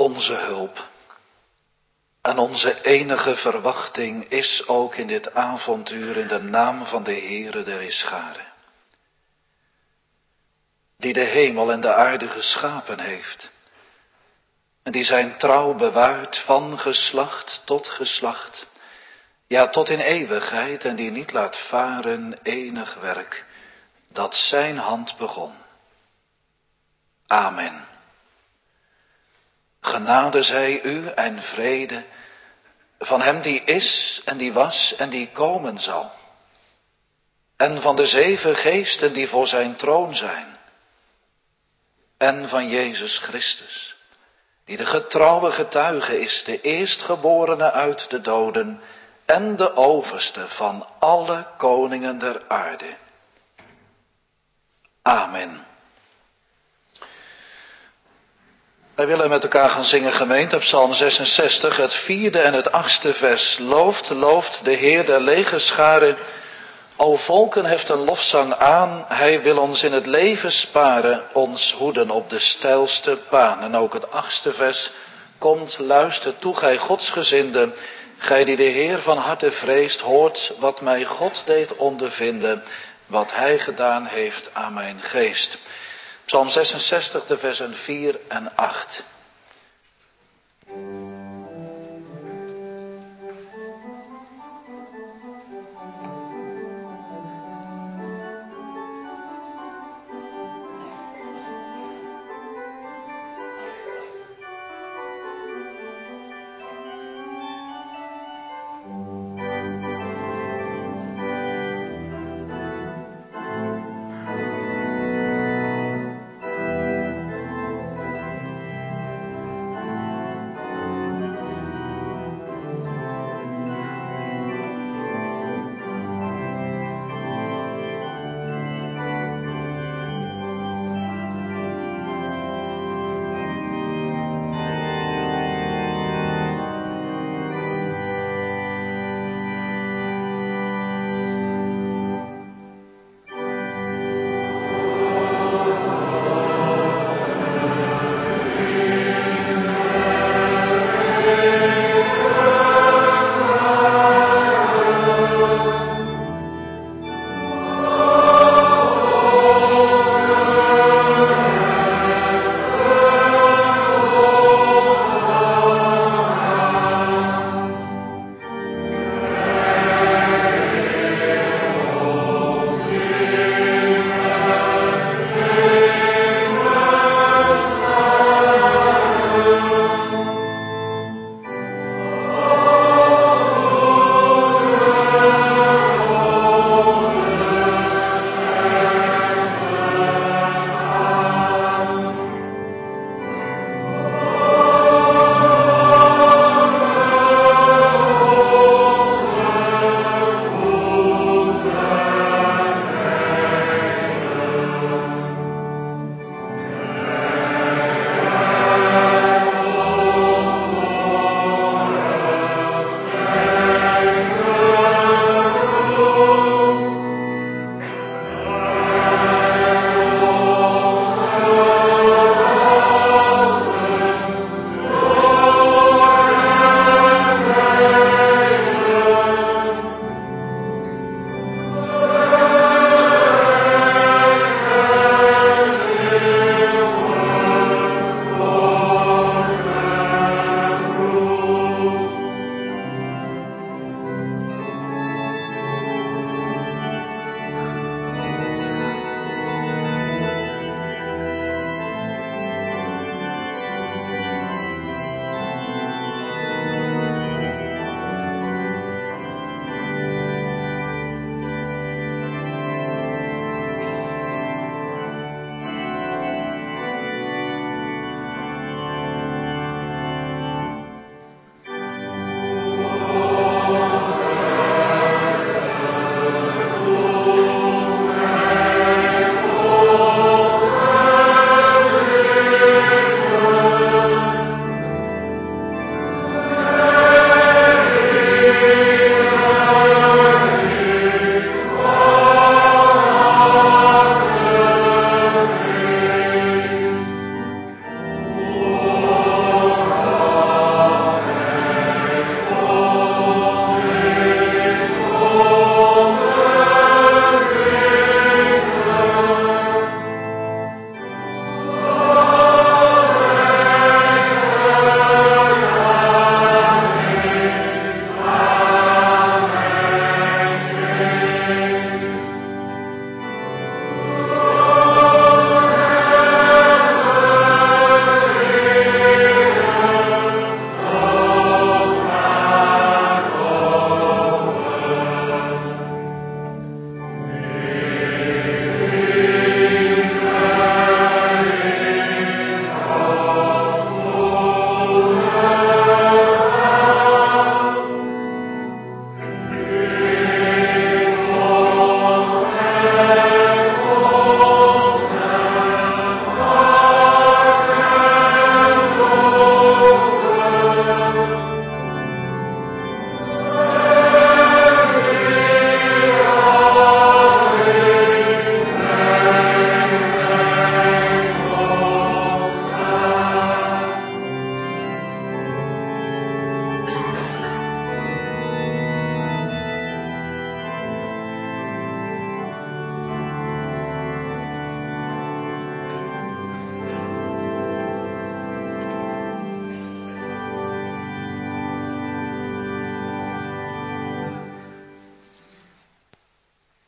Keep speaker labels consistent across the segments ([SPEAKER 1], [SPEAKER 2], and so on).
[SPEAKER 1] onze hulp. En onze enige verwachting is ook in dit avontuur in de naam van de Heere der Heerscharen. Die de hemel en de aarde geschapen heeft. En die zijn trouw bewaart van geslacht tot geslacht. Ja, tot in eeuwigheid, en die niet laat varen enig werk dat zijn hand begon. Amen. Genade zij u en vrede van hem die is en die was en die komen zal. En van de 7 geesten die voor zijn troon zijn. En van Jezus Christus, die de getrouwe getuige is, de eerstgeborene uit de doden en de overste van alle koningen der aarde. Amen. Wij willen met elkaar gaan zingen, gemeente, op Psalm 66, het 4e en het 8e vers. Looft, looft de Heer der legerscharen. O volken, heft een lofzang aan. Hij wil ons in het leven sparen, ons hoeden op de steilste baan. En ook het 8e vers komt, luister toe, gij godsgezinden. Gij die de Heer van harte vreest, hoort wat mij God deed ondervinden. Wat hij gedaan heeft aan mijn geest. Psalm 66, de versen 4 en 8.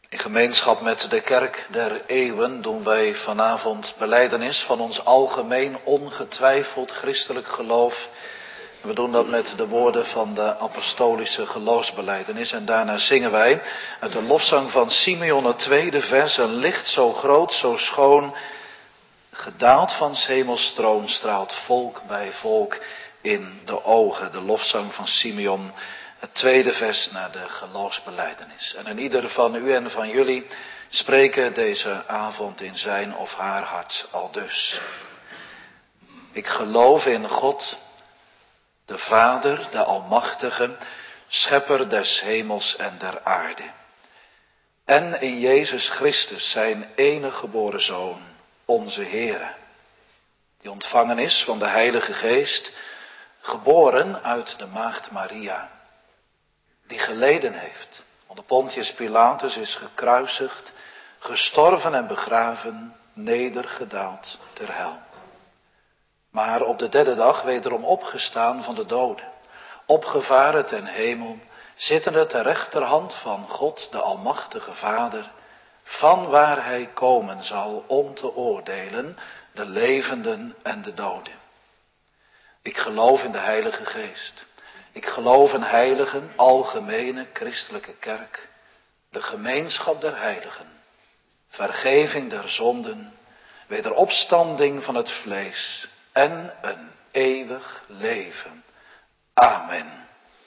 [SPEAKER 1] In gemeenschap met de kerk der eeuwen doen wij vanavond belijdenis van ons algemeen ongetwijfeld christelijk geloof. We doen dat met de woorden van de apostolische geloofsbelijdenis. En daarna zingen wij uit de lofzang van Simeon het tweede vers. Een licht zo groot, zo schoon, gedaald van 's hemels troon, straalt volk bij volk in de ogen. De lofzang van Simeon, het tweede vers naar de geloofsbelijdenis. En in ieder van u en van jullie spreken deze avond in zijn of haar hart aldus. Ik geloof in God, de Vader, de Almachtige, Schepper des hemels en der aarde. En in Jezus Christus, zijn enige geboren Zoon, onze Heere, die ontvangen is van de Heilige Geest, geboren uit de maagd Maria, die geleden heeft, onder Pontius Pilatus is gekruisigd, gestorven en begraven, nedergedaald ter hel. Maar op de derde dag wederom opgestaan van de doden, opgevaren ten hemel, zittende ter rechterhand van God, de Almachtige Vader, van waar hij komen zal om te oordelen de levenden en de doden. Ik geloof in de Heilige Geest. Ik geloof in heiligen, algemene christelijke kerk, de gemeenschap der heiligen, vergeving der zonden, wederopstanding van het vlees en een eeuwig leven. Amen.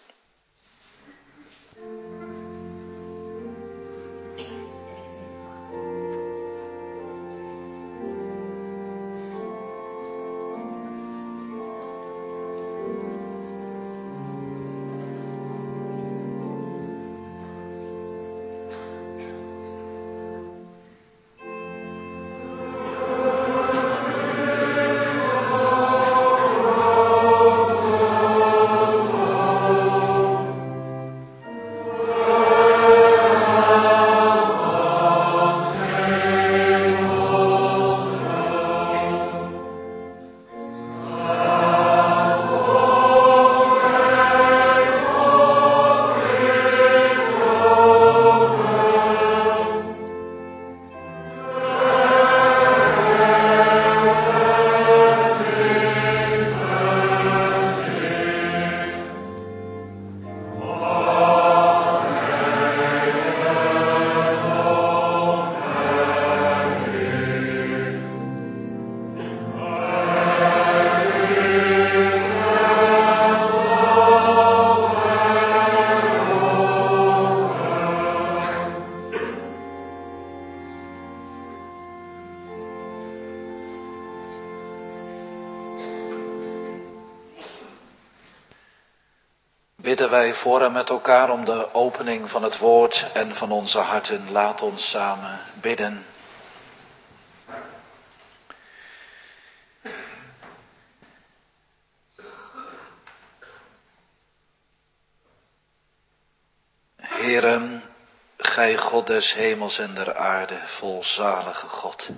[SPEAKER 1] Bidden wij voor en met elkaar om de opening van het woord en van onze harten. Laat ons samen bidden. Heere, gij God des hemels en der aarde, volzalige God.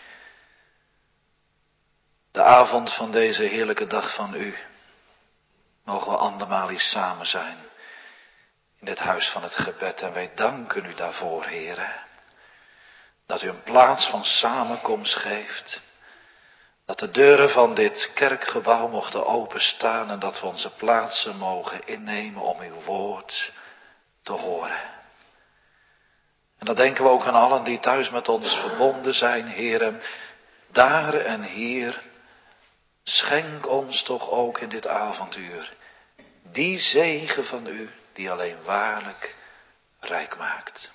[SPEAKER 1] De avond van deze heerlijke dag van u, mogen we andermaal eens samen zijn in dit huis van het gebed. En wij danken u daarvoor, Heere, dat u een plaats van samenkomst geeft. Dat de deuren van dit kerkgebouw mochten openstaan en dat we onze plaatsen mogen innemen om uw woord te horen. En dan denken we ook aan allen die thuis met ons verbonden zijn, Heere, daar en hier. Schenk ons toch ook in dit avonduur die zegen van u die alleen waarlijk rijk maakt.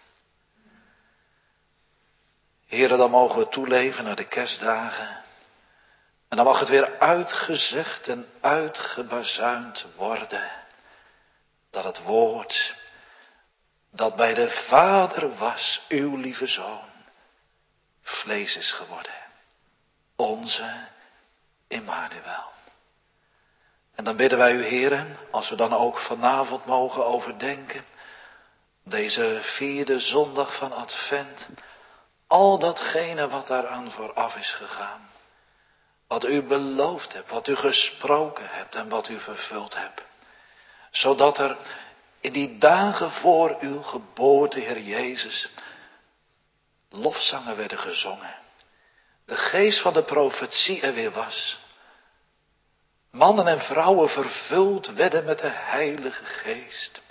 [SPEAKER 1] Heere, dan mogen we toeleven naar de kerstdagen. En dan mag het weer uitgezegd en uitgebazuind worden dat het woord dat bij de Vader was, uw lieve Zoon, vlees is geworden. Onze Immanuel. En dan bidden wij u, Heere, als we dan ook vanavond mogen overdenken, deze vierde zondag van Advent, al datgene wat daaraan vooraf is gegaan. Wat u beloofd hebt, wat u gesproken hebt en wat u vervuld hebt. Zodat er in die dagen voor uw geboorte, Heer Jezus, lofzangen werden gezongen. De geest van de profetie er weer was. Mannen en vrouwen vervuld werden met de Heilige Geest.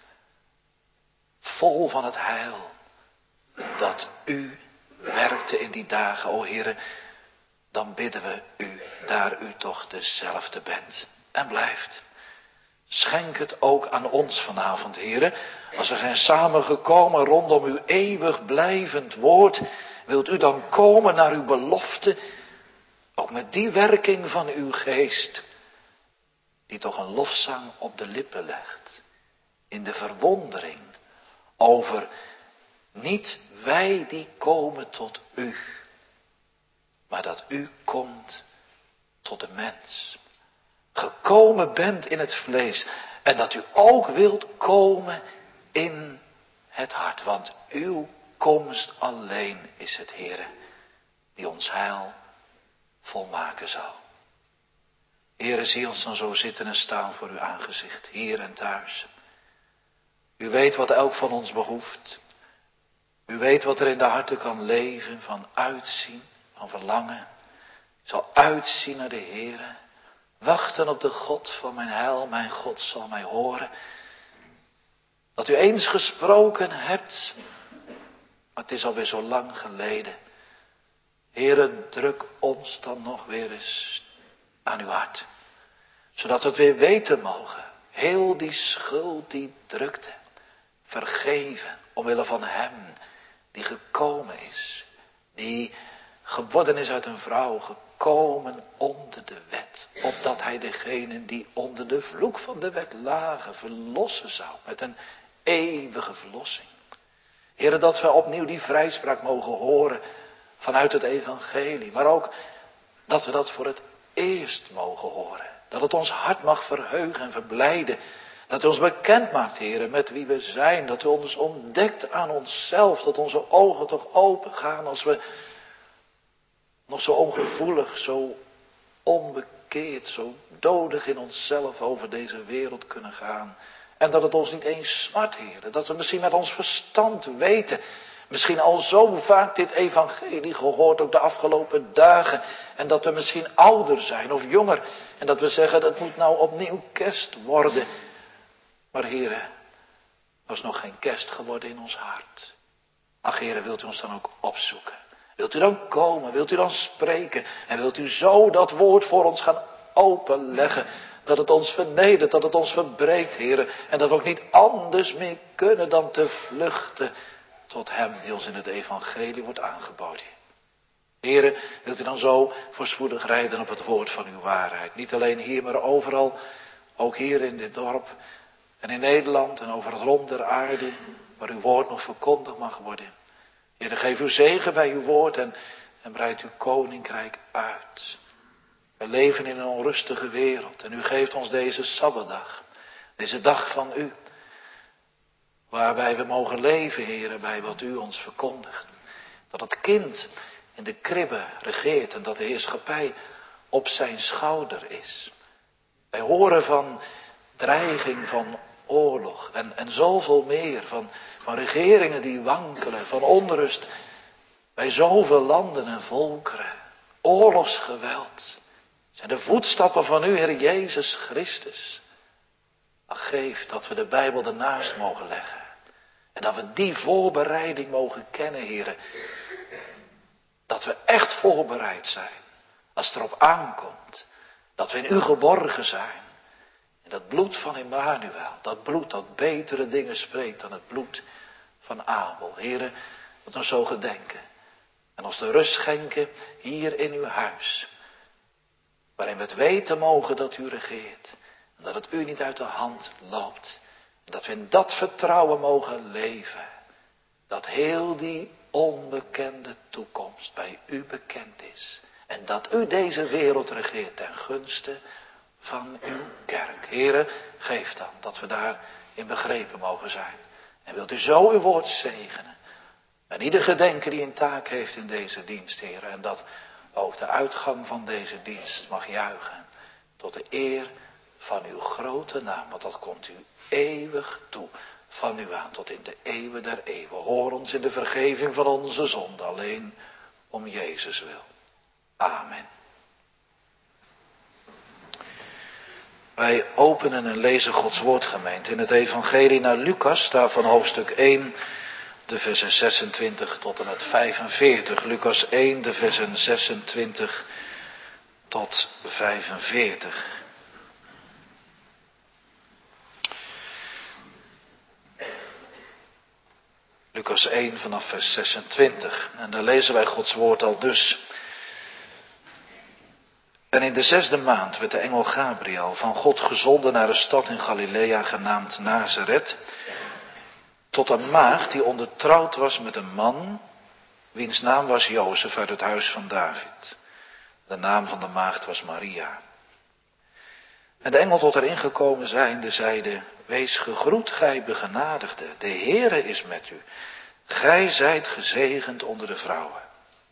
[SPEAKER 1] Vol van het heil dat u werkte in die dagen, o Heere. Dan bidden we u, daar u toch dezelfde bent en blijft. Schenk het ook aan ons vanavond, Heere. Als we zijn samengekomen rondom uw eeuwig blijvend woord, wilt u dan komen naar uw belofte, ook met die werking van uw geest, die toch een lofzang op de lippen legt, in de verwondering over niet wij die komen tot u, maar dat u komt tot de mens. Gekomen bent in het vlees en dat u ook wilt komen in het hart. Want uw komst alleen is het, Heere, die ons heil volmaken zal. Heere, zie ons dan zo zitten en staan voor uw aangezicht, hier en thuis. U weet wat elk van ons behoeft. U weet wat er in de harten kan leven, van uitzien, van verlangen. Ik zal uitzien naar de Heere. Wachten op de God van mijn heil, mijn God zal mij horen. Dat u eens gesproken hebt, maar het is alweer zo lang geleden. Heere, druk ons dan nog weer eens aan uw hart. Zodat we het weer weten mogen. Heel die schuld, die drukte, vergeven omwille van hem die gekomen is. Die geworden is uit een vrouw, gekomen onder de wet. Opdat hij degenen die onder de vloek van de wet lagen verlossen zou. Met een eeuwige verlossing. Heere, dat we opnieuw die vrijspraak mogen horen vanuit het evangelie. Maar ook dat we dat voor het eerst mogen horen. Dat het ons hart mag verheugen en verblijden. Dat u ons bekend maakt, Heere, met wie we zijn. Dat u ons ontdekt aan onszelf. Dat onze ogen toch open gaan als we nog zo ongevoelig, zo onbekeerd, zo dodig in onszelf over deze wereld kunnen gaan. En dat het ons niet eens smart, Heere. Dat we misschien met ons verstand weten. Misschien al zo vaak dit evangelie gehoord, ook de afgelopen dagen. En dat we misschien ouder zijn of jonger. En dat we zeggen, dat moet nou opnieuw kerst worden. Maar Heere, er is nog geen kerst geworden in ons hart. Ach Heere, wilt u ons dan ook opzoeken? Wilt u dan komen? Wilt u dan spreken? En wilt u zo dat woord voor ons gaan openleggen? Dat het ons vernedert, dat het ons verbreekt, Heere. En dat we ook niet anders meer kunnen dan te vluchten tot hem die ons in het evangelie wordt aangeboden. Heere, wilt u dan zo voorspoedig rijden op het woord van uw waarheid. Niet alleen hier, maar overal. Ook hier in dit dorp en in Nederland en over het rond der aarde. Waar uw woord nog verkondigd mag worden. Heere, geef uw zegen bij uw woord en breid uw koninkrijk uit. We leven in een onrustige wereld en u geeft ons deze Sabbatdag. Deze dag van u. Waarbij we mogen leven, Heere, bij wat u ons verkondigt. Dat het kind in de kribbe regeert en dat de heerschappij op zijn schouder is. Wij horen van dreiging van oorlog en zoveel meer. Van regeringen die wankelen, van onrust bij zoveel landen en volkeren. Oorlogsgeweld. Zijn de voetstappen van u, Heer Jezus Christus. Ach, geef dat we de Bijbel ernaast mogen leggen. En dat we die voorbereiding mogen kennen, Heer. Dat we echt voorbereid zijn. Als het erop aankomt. Dat we in u geborgen zijn. En dat bloed van Emmanuel. Dat bloed dat betere dingen spreekt dan het bloed van Abel. Heer, dat we zo gedenken. En ons de rust schenken hier in uw huis. Waarin we het weten mogen dat u regeert. En dat het u niet uit de hand loopt. En dat we in dat vertrouwen mogen leven. Dat heel die onbekende toekomst bij u bekend is. En dat u deze wereld regeert ten gunste van uw kerk. Here, geef dan dat we daarin begrepen mogen zijn. En wilt u zo uw woord zegenen. En ieder gedenken die een taak heeft in deze dienst, Heer. En dat ook de uitgang van deze dienst mag juichen. Tot de eer van uw grote naam. Want dat komt u eeuwig toe. van nu aan tot in de eeuwen der eeuwen. Hoor ons in de vergeving van onze zonde alleen om Jezus wil. Amen. Wij openen en lezen Gods woord, gemeente, in het evangelie naar Lucas, daarvan hoofdstuk 1, de versen 26 tot en met 45. Lucas 1, de versen 26 tot 45. Lucas 1 vanaf vers 26. En daar lezen wij Gods woord al dus. En in de 6e maand werd de engel Gabriel van God gezonden naar een stad in Galilea genaamd Nazareth, tot een maagd die ondertrouwd was met een man, wiens naam was Jozef uit het huis van David. De naam van de maagd was Maria. En de engel tot haar ingekomen zijnde zeide: Wees gegroet, gij begenadigde, de Heere is met u. Gij zijt gezegend onder de vrouwen.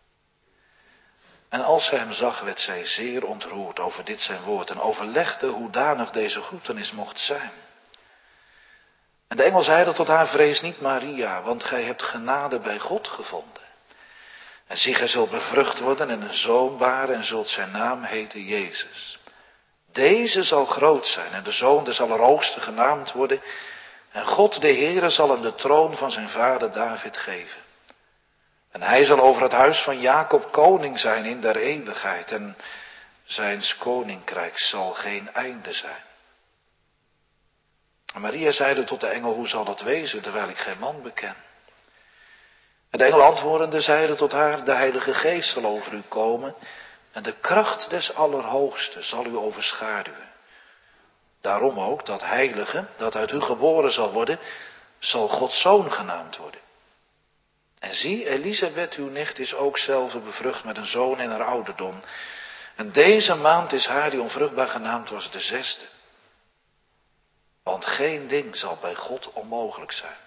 [SPEAKER 1] En als zij hem zag, werd zij zeer ontroerd over dit zijn woord en overlegde hoedanig deze groetenis mocht zijn. En de engel zeide tot haar: Vrees niet, Maria, want gij hebt genade bij God gevonden. En zie, gij zult bevrucht worden en een zoon baren en zult zijn naam heten Jezus. Deze zal groot zijn en de zoon des Allerhoogsten genaamd worden. En God de Heere zal hem de troon van zijn vader David geven. En hij zal over het huis van Jacob koning zijn in der eeuwigheid. En zijns koninkrijk zal geen einde zijn. En Maria zeide tot de engel: Hoe zal dat wezen, terwijl ik geen man beken? En de engel antwoordende zeide tot haar: De Heilige Geest zal over u komen. En de kracht des Allerhoogsten zal u overschaduwen. Daarom ook dat heilige, dat uit u geboren zal worden, zal Gods zoon genaamd worden. En zie, Elisabeth, uw nicht, is ook zelve bevrucht met een zoon in haar ouderdom. En deze maand is haar die onvruchtbaar genaamd was de 6e. Want geen ding zal bij God onmogelijk zijn.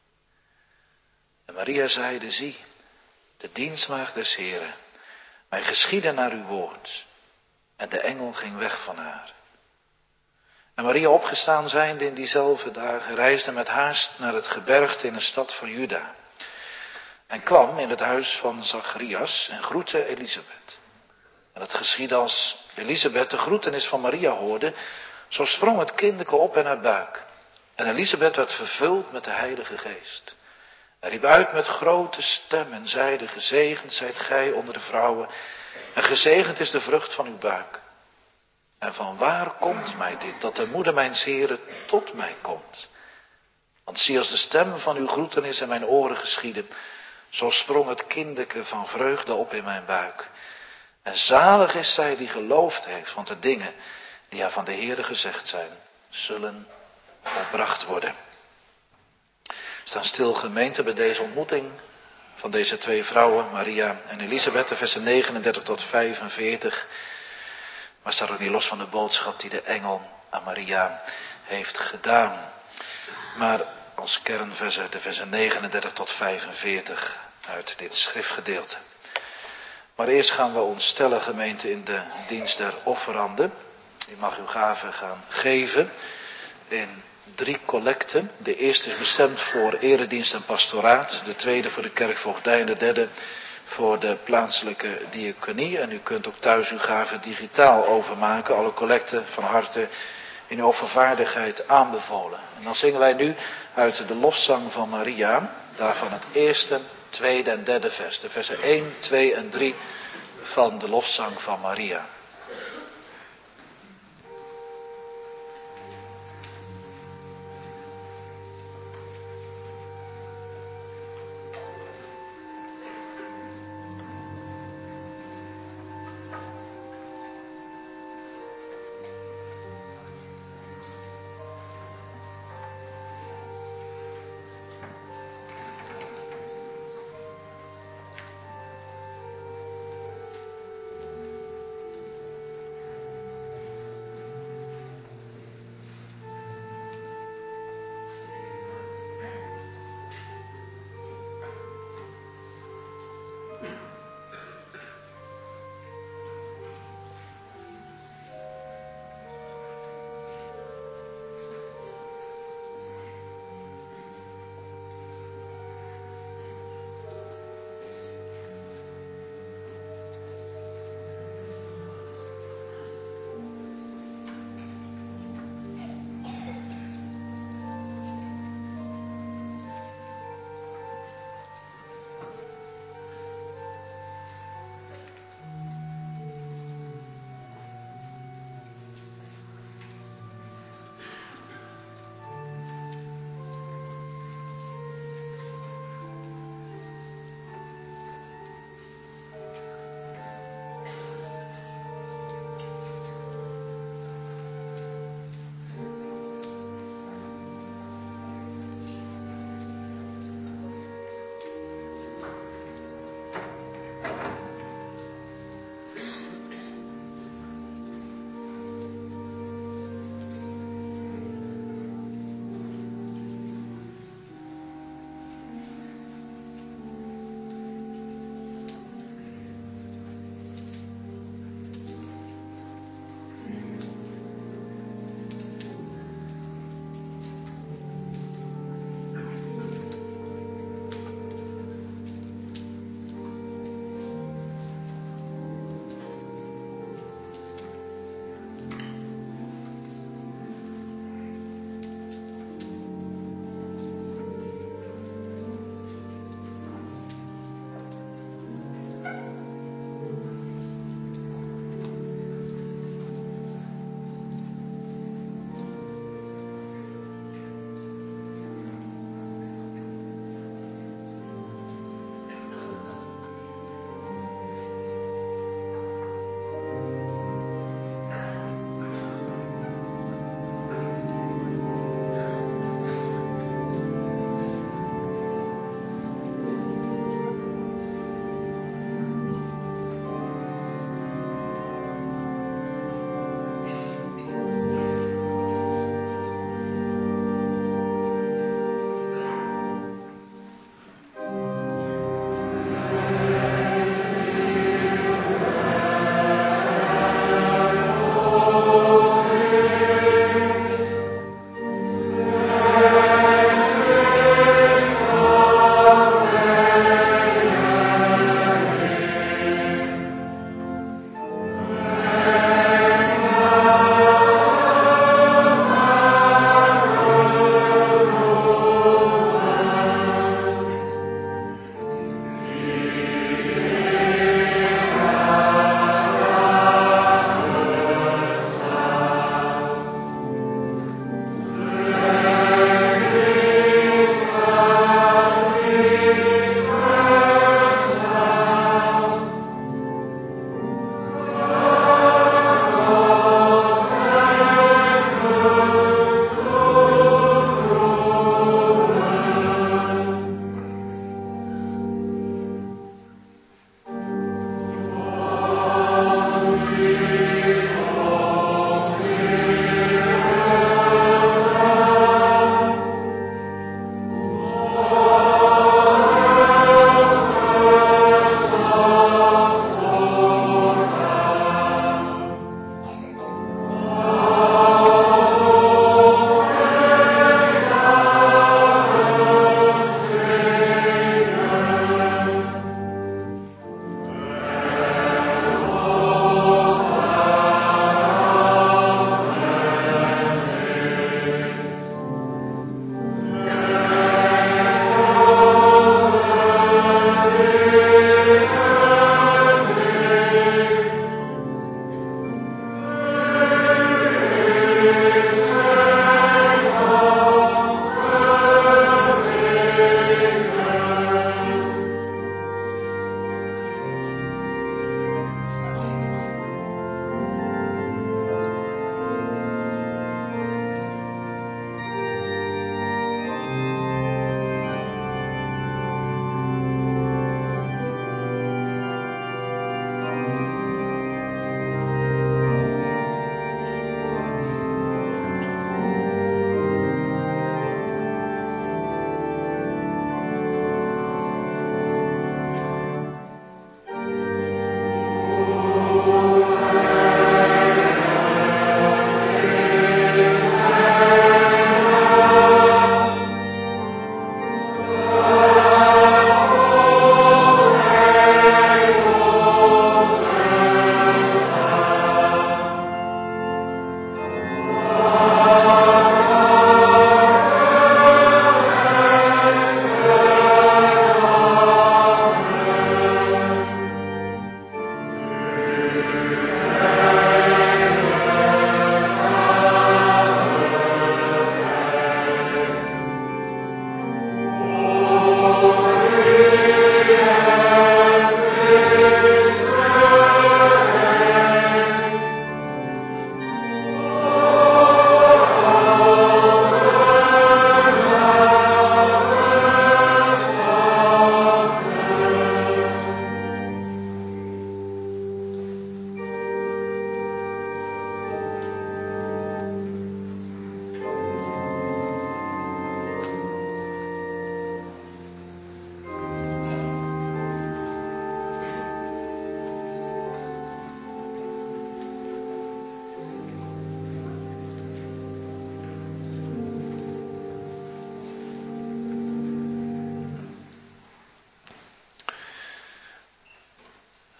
[SPEAKER 1] En Maria zeide: Zie, de dienstmaagd des Heren, mij geschieden naar uw woord. En de engel ging weg van haar. En Maria, opgestaan zijnde in diezelfde dagen, reisde met haast naar het gebergte in een stad van Juda. En kwam in het huis van Zacharias en groette Elisabeth. En het geschiedde als Elisabeth de groetenis van Maria hoorde, zo sprong het kindeke op in haar buik. En Elisabeth werd vervuld met de Heilige Geest. Hij riep uit met grote stem en zeide: Gezegend zijt gij onder de vrouwen, en gezegend is de vrucht van uw buik. En van waar komt mij dit, dat de moeder mijns Heren tot mij komt? Want zie, als de stem van uw groetenis in mijn oren geschiedde, zo sprong het kindeke van vreugde op in mijn buik. En zalig is zij die geloofd heeft, want de dingen die haar van de Heere gezegd zijn, zullen volbracht worden. Staan stil, gemeente, bij deze ontmoeting van deze twee vrouwen, Maria en Elisabeth, de versen 39 tot 45. Maar staat ook niet los van de boodschap die de engel aan Maria heeft gedaan. Maar als kernversen de versen 39 tot 45 uit dit schriftgedeelte. Maar eerst gaan we ons stellen, gemeente, in de dienst der offeranden. U mag uw gaven gaan geven in 3 collecten. De eerste is bestemd voor eredienst en pastoraat. De tweede voor de kerkvoogdij en de derde voor de plaatselijke diaconie. En u kunt ook thuis uw gaven digitaal overmaken. Alle collecten van harte in uw offervaardigheid aanbevolen. En dan zingen wij nu uit de lofzang van Maria. Daarvan het eerste, tweede en derde vers. De versen 1, 2 en 3 van de lofzang van Maria.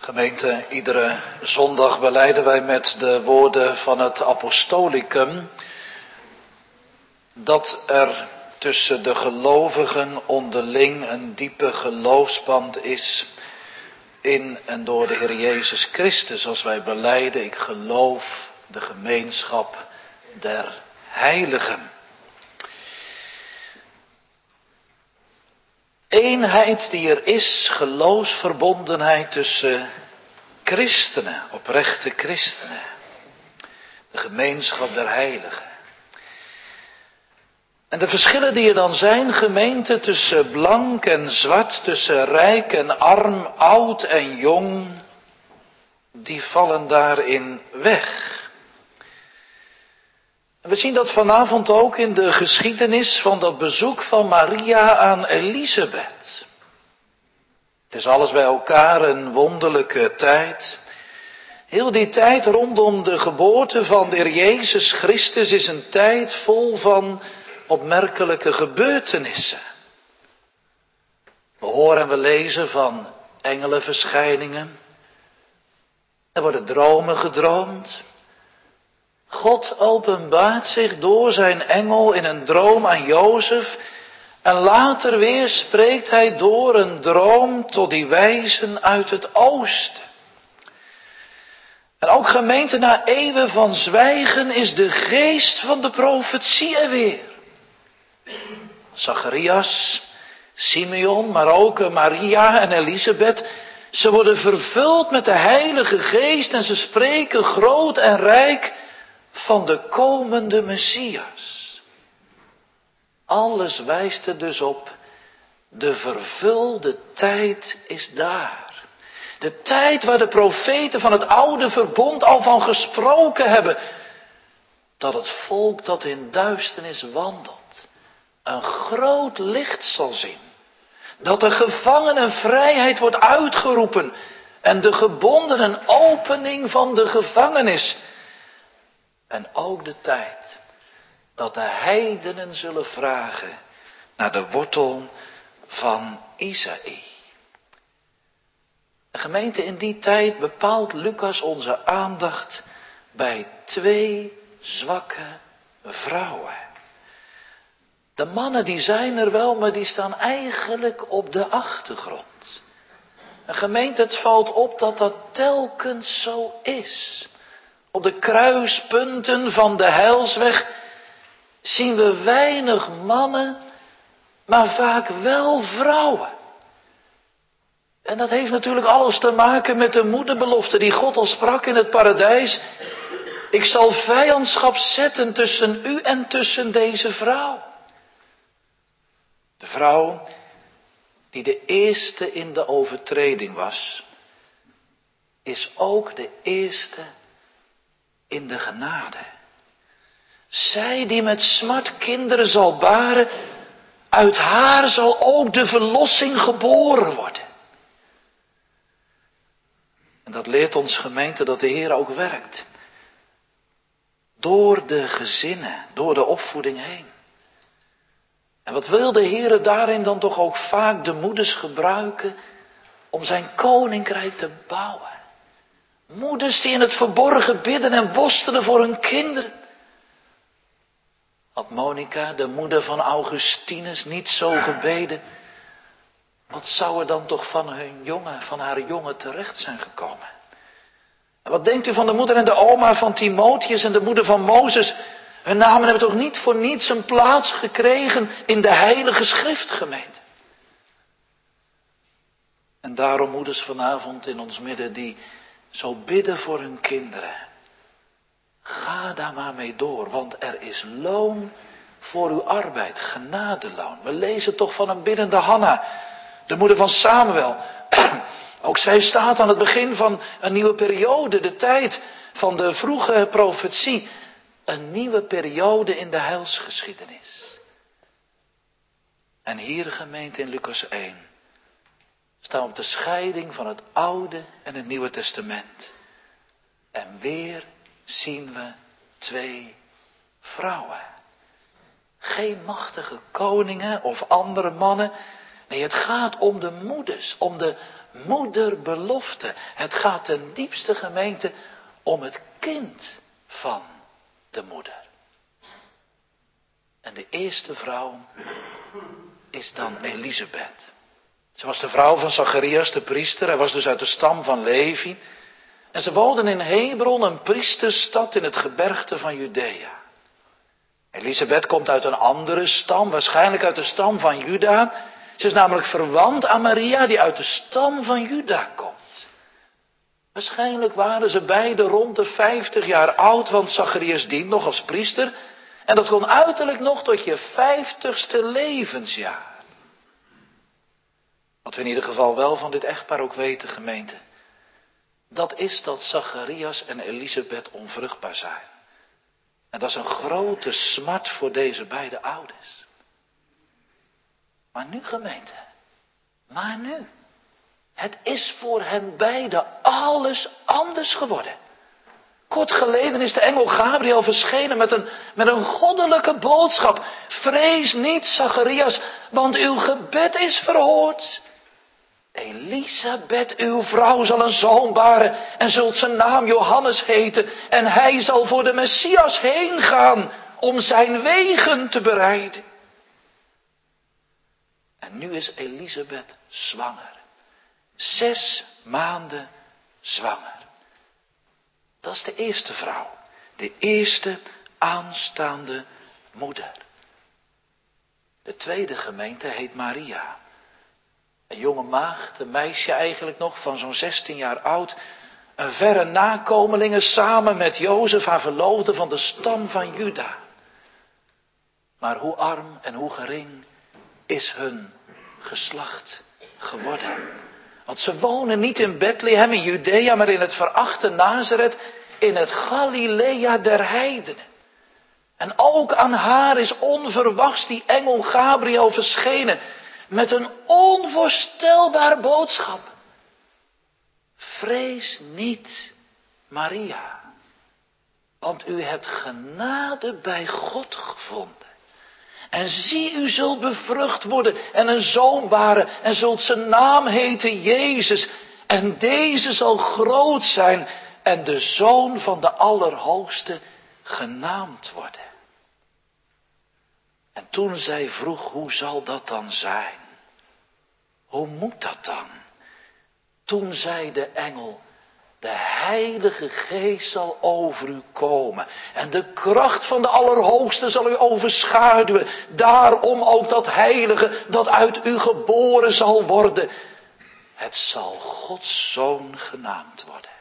[SPEAKER 1] Gemeente, iedere zondag belijden wij met de woorden van het apostolicum dat er tussen de gelovigen onderling een diepe geloofsband is in en door de Heer Jezus Christus. Als wij belijden, ik geloof de gemeenschap der heiligen. Eenheid die er is, geloofsverbondenheid tussen christenen, oprechte christenen. De gemeenschap der heiligen. En de verschillen die er dan zijn, gemeente, tussen blank en zwart, tussen rijk en arm, oud en jong, die vallen daarin weg. En we zien dat vanavond ook in de geschiedenis van dat bezoek van Maria aan Elisabeth. Het is alles bij elkaar een wonderlijke tijd. Heel die tijd rondom de geboorte van de Heer Jezus Christus is een tijd vol van opmerkelijke gebeurtenissen. We horen en we lezen van engelenverschijningen. Er worden dromen gedroomd. God openbaart zich door zijn engel in een droom aan Jozef. En later weer spreekt hij door een droom tot die wijzen uit het oosten. En ook gemeente, na eeuwen van zwijgen is de geest van de profetie er weer. Zacharias, Simeon, maar ook Maria en Elisabeth. Ze worden vervuld met de Heilige Geest en ze spreken groot en rijk van de komende Messias. Alles wijst er dus op, de vervulde tijd is daar. De tijd waar de profeten van het oude verbond al van gesproken hebben. Dat het volk dat in duisternis wandelt, een groot licht zal zien. Dat de gevangenen vrijheid wordt uitgeroepen en de gebonden een opening van de gevangenis. En ook de tijd dat de heidenen zullen vragen naar de wortel van Isaïe. De gemeente, in die tijd bepaalt Lucas onze aandacht bij twee zwakke vrouwen. De mannen die zijn er wel, maar die staan eigenlijk op de achtergrond. En gemeente, het valt op dat dat telkens zo is. Op de kruispunten van de heilsweg zien we weinig mannen, maar vaak wel vrouwen. En dat heeft natuurlijk alles te maken met de moederbelofte die God al sprak in het paradijs. Ik zal vijandschap zetten tussen u en tussen deze vrouw. De vrouw die de eerste in de overtreding was, is ook de eerste in de genade. Zij die met smart kinderen zal baren, uit haar zal ook de verlossing geboren worden. En dat leert ons, gemeente, dat de Heer ook werkt. Door de gezinnen, door de opvoeding heen. En wat wil de Heer daarin dan toch ook vaak de moeders gebruiken om zijn koninkrijk te bouwen. Moeders die in het verborgen bidden en worstelen voor hun kinderen. Had Monica, de moeder van Augustinus, niet zo gebeden, wat zou er dan toch van haar jongen terecht zijn gekomen? En wat denkt u van de moeder en de oma van Timotheus en de moeder van Mozes? Hun namen hebben toch niet voor niets een plaats gekregen in de heilige schriftgemeente. En daarom moeders vanavond in ons midden die zo bidden voor hun kinderen. Ga daar maar mee door, want er is loon voor uw arbeid, genadeloon. We lezen toch van een biddende Hanna, de moeder van Samuel. Ook zij staat aan het begin van een nieuwe periode, de tijd van de vroege profetie. Een nieuwe periode in de heilsgeschiedenis. En hier, gemeente, in Lucas 1, staan we op de scheiding van het Oude en het Nieuwe Testament. En weer zien we twee vrouwen. Geen machtige koningen of andere mannen. Nee, het gaat om de moeders, om de moederbelofte. Het gaat ten diepste, gemeente, om het kind van de moeder. En de eerste vrouw is dan Elisabeth. Ze was de vrouw van Zacharias, de priester. Hij was dus uit de stam van Levi. En ze woonden in Hebron, een priesterstad in het gebergte van Judea. Elisabeth komt uit een andere stam, waarschijnlijk uit de stam van Juda. Ze is namelijk verwant aan Maria, die uit de stam van Juda komt. Waarschijnlijk waren ze beide rond de 50 jaar oud, want Zacharias dient nog als priester. En dat kon uiterlijk nog tot je 50ste levensjaar. Wat we in ieder geval wel van dit echtpaar ook weten, gemeente, dat is dat Zacharias en Elisabeth onvruchtbaar zijn. En dat is een grote smart voor deze beide ouders. Maar nu, gemeente, maar nu. Het is voor hen beiden alles anders geworden. Kort geleden is de engel Gabriel verschenen met een goddelijke boodschap. Vrees niet, Zacharias, want uw gebed is verhoord. Elisabeth, uw vrouw, zal een zoon baren en zult zijn naam Johannes heten. En hij zal voor de Messias heen gaan om zijn wegen te bereiden. En nu is Elisabeth zwanger. 6 maanden zwanger. Dat is de eerste vrouw. De eerste aanstaande moeder. De tweede, gemeente, heet Maria. Een jonge maagd, een meisje eigenlijk nog van zo'n 16 jaar oud. Een verre nakomelinge samen met Jozef, haar verloofde, van de stam van Juda. Maar hoe arm en hoe gering is hun geslacht geworden. Want ze wonen niet in Bethlehem in Judea, maar in het verachte Nazareth, in het Galilea der heidenen. En ook aan haar is onverwachts die engel Gabriel verschenen met een onvoorstelbare boodschap. Vrees niet, Maria, want u hebt genade bij God gevonden. En zie, u zult bevrucht worden en een zoon baren en zult zijn naam heten Jezus. En deze zal groot zijn en de Zoon van de Allerhoogste genaamd worden. En toen zij vroeg, hoe zal dat dan zijn? Hoe moet dat dan? Toen zei de engel, de Heilige Geest zal over u komen. En de kracht van de Allerhoogste zal u overschaduwen. Daarom ook dat Heilige dat uit u geboren zal worden. Het zal Gods Zoon genaamd worden.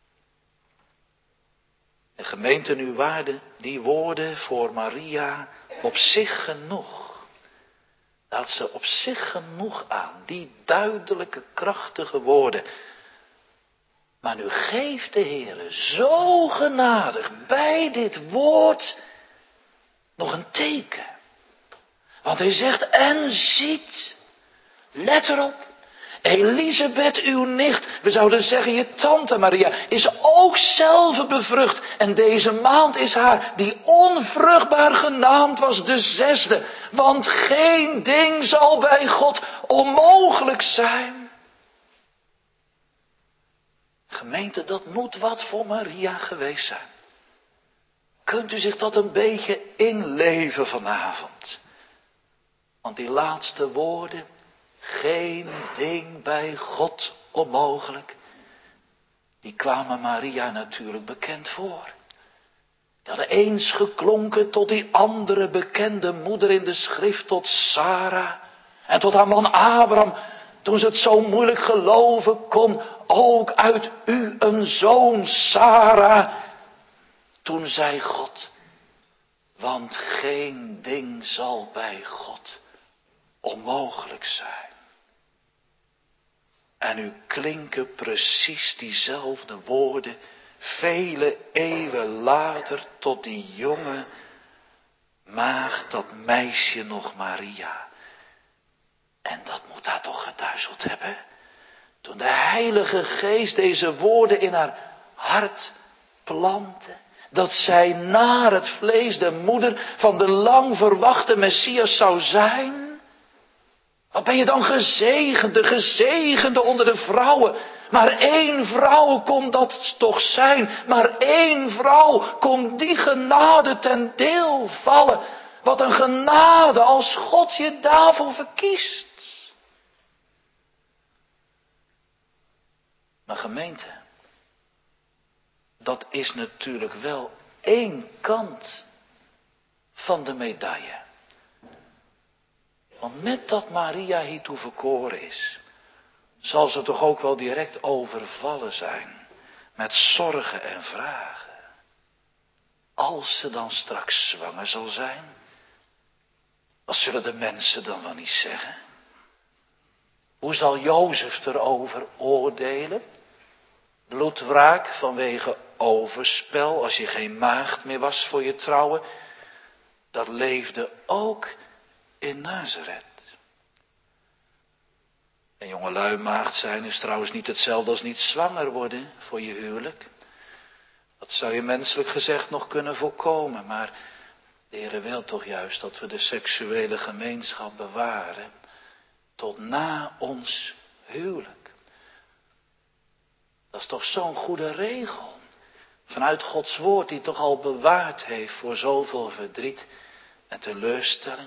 [SPEAKER 1] De gemeente nu waarde die woorden voor Maria op zich genoeg. Laat ze op zich genoeg aan, die duidelijke, krachtige woorden. Maar nu geeft de Heere zo genadig bij dit woord nog een teken. Want hij zegt, en ziet, let erop, Elisabeth, uw nicht, we zouden zeggen je tante Maria, is ook zelf bevrucht. En deze maand is haar, die onvruchtbaar genaamd was, de 6e. Want geen ding zal bij God onmogelijk zijn. Gemeente, dat moet wat voor Maria geweest zijn. Kunt u zich dat een beetje inleven vanavond? Want die laatste woorden, geen ding bij God onmogelijk, die kwamen Maria natuurlijk bekend voor. Die hadden eens geklonken tot die andere bekende moeder in de schrift, tot Sarah en tot haar man Abraham, toen ze het zo moeilijk geloven kon, ook uit u een zoon, Sarah. Toen zei God, want geen ding zal bij God onmogelijk zijn. En nu klinken precies diezelfde woorden vele eeuwen later tot die jonge maagd, dat meisje nog Maria. En dat moet haar toch geduizeld hebben. Toen de Heilige Geest deze woorden in haar hart plantte. Dat zij naar het vlees de moeder van de lang verwachte Messias zou zijn. Wat ben je dan gezegend, de gezegende onder de vrouwen. Maar één vrouw kon dat toch zijn. Maar één vrouw kon die genade ten deel vallen. Wat een genade als God je daarvoor verkiest. Maar gemeente, dat is natuurlijk wel één kant van de medaille. Want met dat Maria hiertoe verkoren is, zal ze toch ook wel direct overvallen zijn met zorgen en vragen. Als ze dan straks zwanger zal zijn, wat zullen de mensen dan wel niet zeggen? Hoe zal Jozef erover oordelen? Bloedwraak vanwege overspel, als je geen maagd meer was voor je trouwen. Dat leefde ook in Nazareth. En jongelui, maagd zijn is trouwens niet hetzelfde als niet zwanger worden voor je huwelijk. Dat zou je menselijk gezegd nog kunnen voorkomen, maar de Heer wil toch juist dat we de seksuele gemeenschap bewaren tot na ons huwelijk. Dat is toch zo'n goede regel. Vanuit Gods woord die toch al bewaard heeft voor zoveel verdriet en teleurstelling.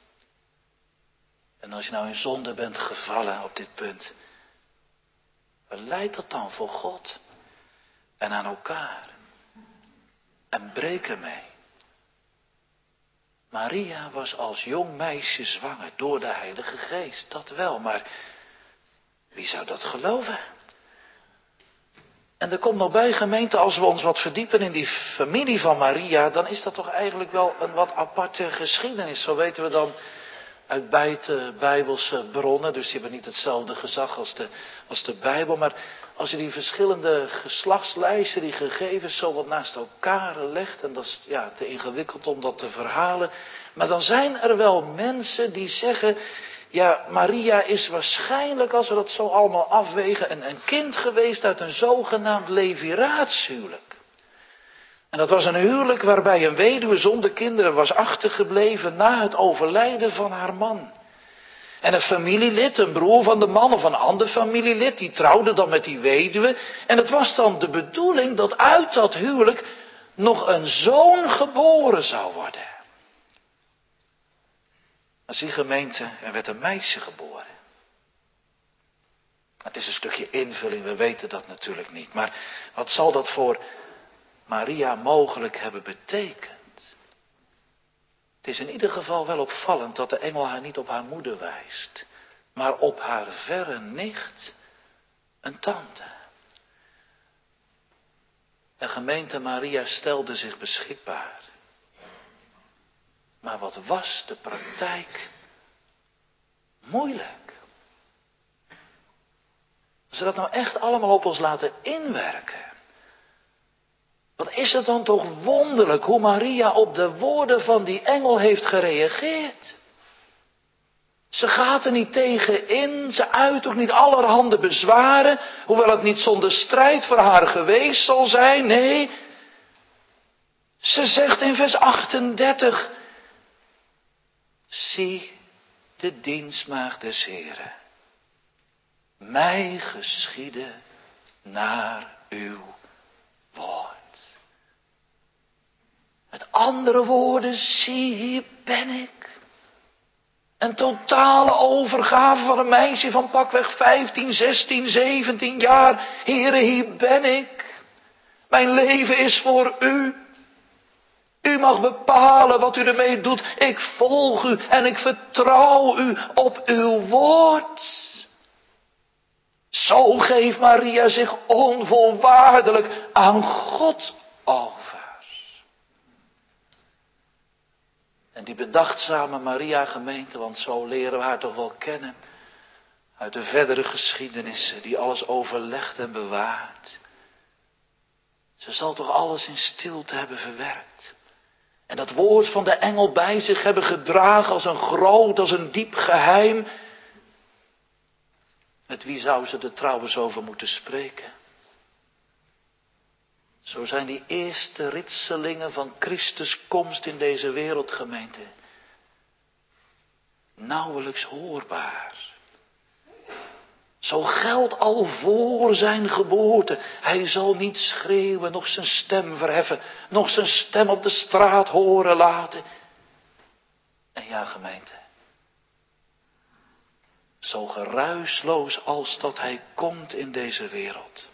[SPEAKER 1] En als je nou in zonde bent gevallen op dit punt, wat leidt dat dan voor God en aan elkaar? En breek ermee. Maria was als jong meisje zwanger door de Heilige Geest, dat wel, maar wie zou dat geloven? En er komt nog bij, gemeente, als we ons wat verdiepen in die familie van Maria, dan is dat toch eigenlijk wel een wat aparte geschiedenis. Zo weten we dan uit beide Bijbelse bronnen, dus die hebben niet hetzelfde gezag als de Bijbel. Maar als je die verschillende geslachtslijsten, die gegevens zo wat naast elkaar legt, en dat is ja te ingewikkeld om dat te verhalen. Maar dan zijn er wel mensen die zeggen, ja, Maria is waarschijnlijk, als we dat zo allemaal afwegen, een kind geweest uit een zogenaamd leviraatshuwelijk. En dat was een huwelijk waarbij een weduwe zonder kinderen was achtergebleven na het overlijden van haar man. En een familielid, een broer van de man of een ander familielid, die trouwde dan met die weduwe. En het was dan de bedoeling dat uit dat huwelijk nog een zoon geboren zou worden. Maar zie gemeente, er werd een meisje geboren. Het is een stukje invulling, we weten dat natuurlijk niet. Maar wat zal dat voor Maria mogelijk hebben betekend? Het is in ieder geval wel opvallend dat de engel haar niet op haar moeder wijst, maar op haar verre nicht, een tante. De gemeente Maria stelde zich beschikbaar. Maar wat was de praktijk moeilijk? Als we dat nou echt allemaal op ons laten inwerken. Wat is het dan toch wonderlijk hoe Maria op de woorden van die engel heeft gereageerd. Ze gaat er niet tegen in, ze uit ook niet allerhande bezwaren, hoewel het niet zonder strijd voor haar geweest zal zijn, nee. Ze zegt in vers 38, zie de dienstmaagd des Heren, mij geschiede naar uw woord. Met andere woorden, zie hier ben ik. Een totale overgave van een meisje van pakweg 15, 16, 17 jaar. Heere, hier ben ik. Mijn leven is voor u. U mag bepalen wat u ermee doet. Ik volg u en ik vertrouw u op uw woord. Zo geeft Maria zich onvoorwaardelijk aan God over. En die bedachtzame Maria gemeente, want zo leren we haar toch wel kennen. Uit de verdere geschiedenissen, die alles overlegt en bewaart. Ze zal toch alles in stilte hebben verwerkt. En dat woord van de engel bij zich hebben gedragen als een groot, als een diep geheim. Met wie zou ze er trouwens over moeten spreken? Zo zijn die eerste ritselingen van Christus komst in deze wereldgemeente. nauwelijks hoorbaar. Zo geldt al voor zijn geboorte. Hij zal niet schreeuwen, nog zijn stem verheffen, nog zijn stem op de straat horen laten. En ja, gemeente, zo geruisloos als dat hij komt in deze wereld,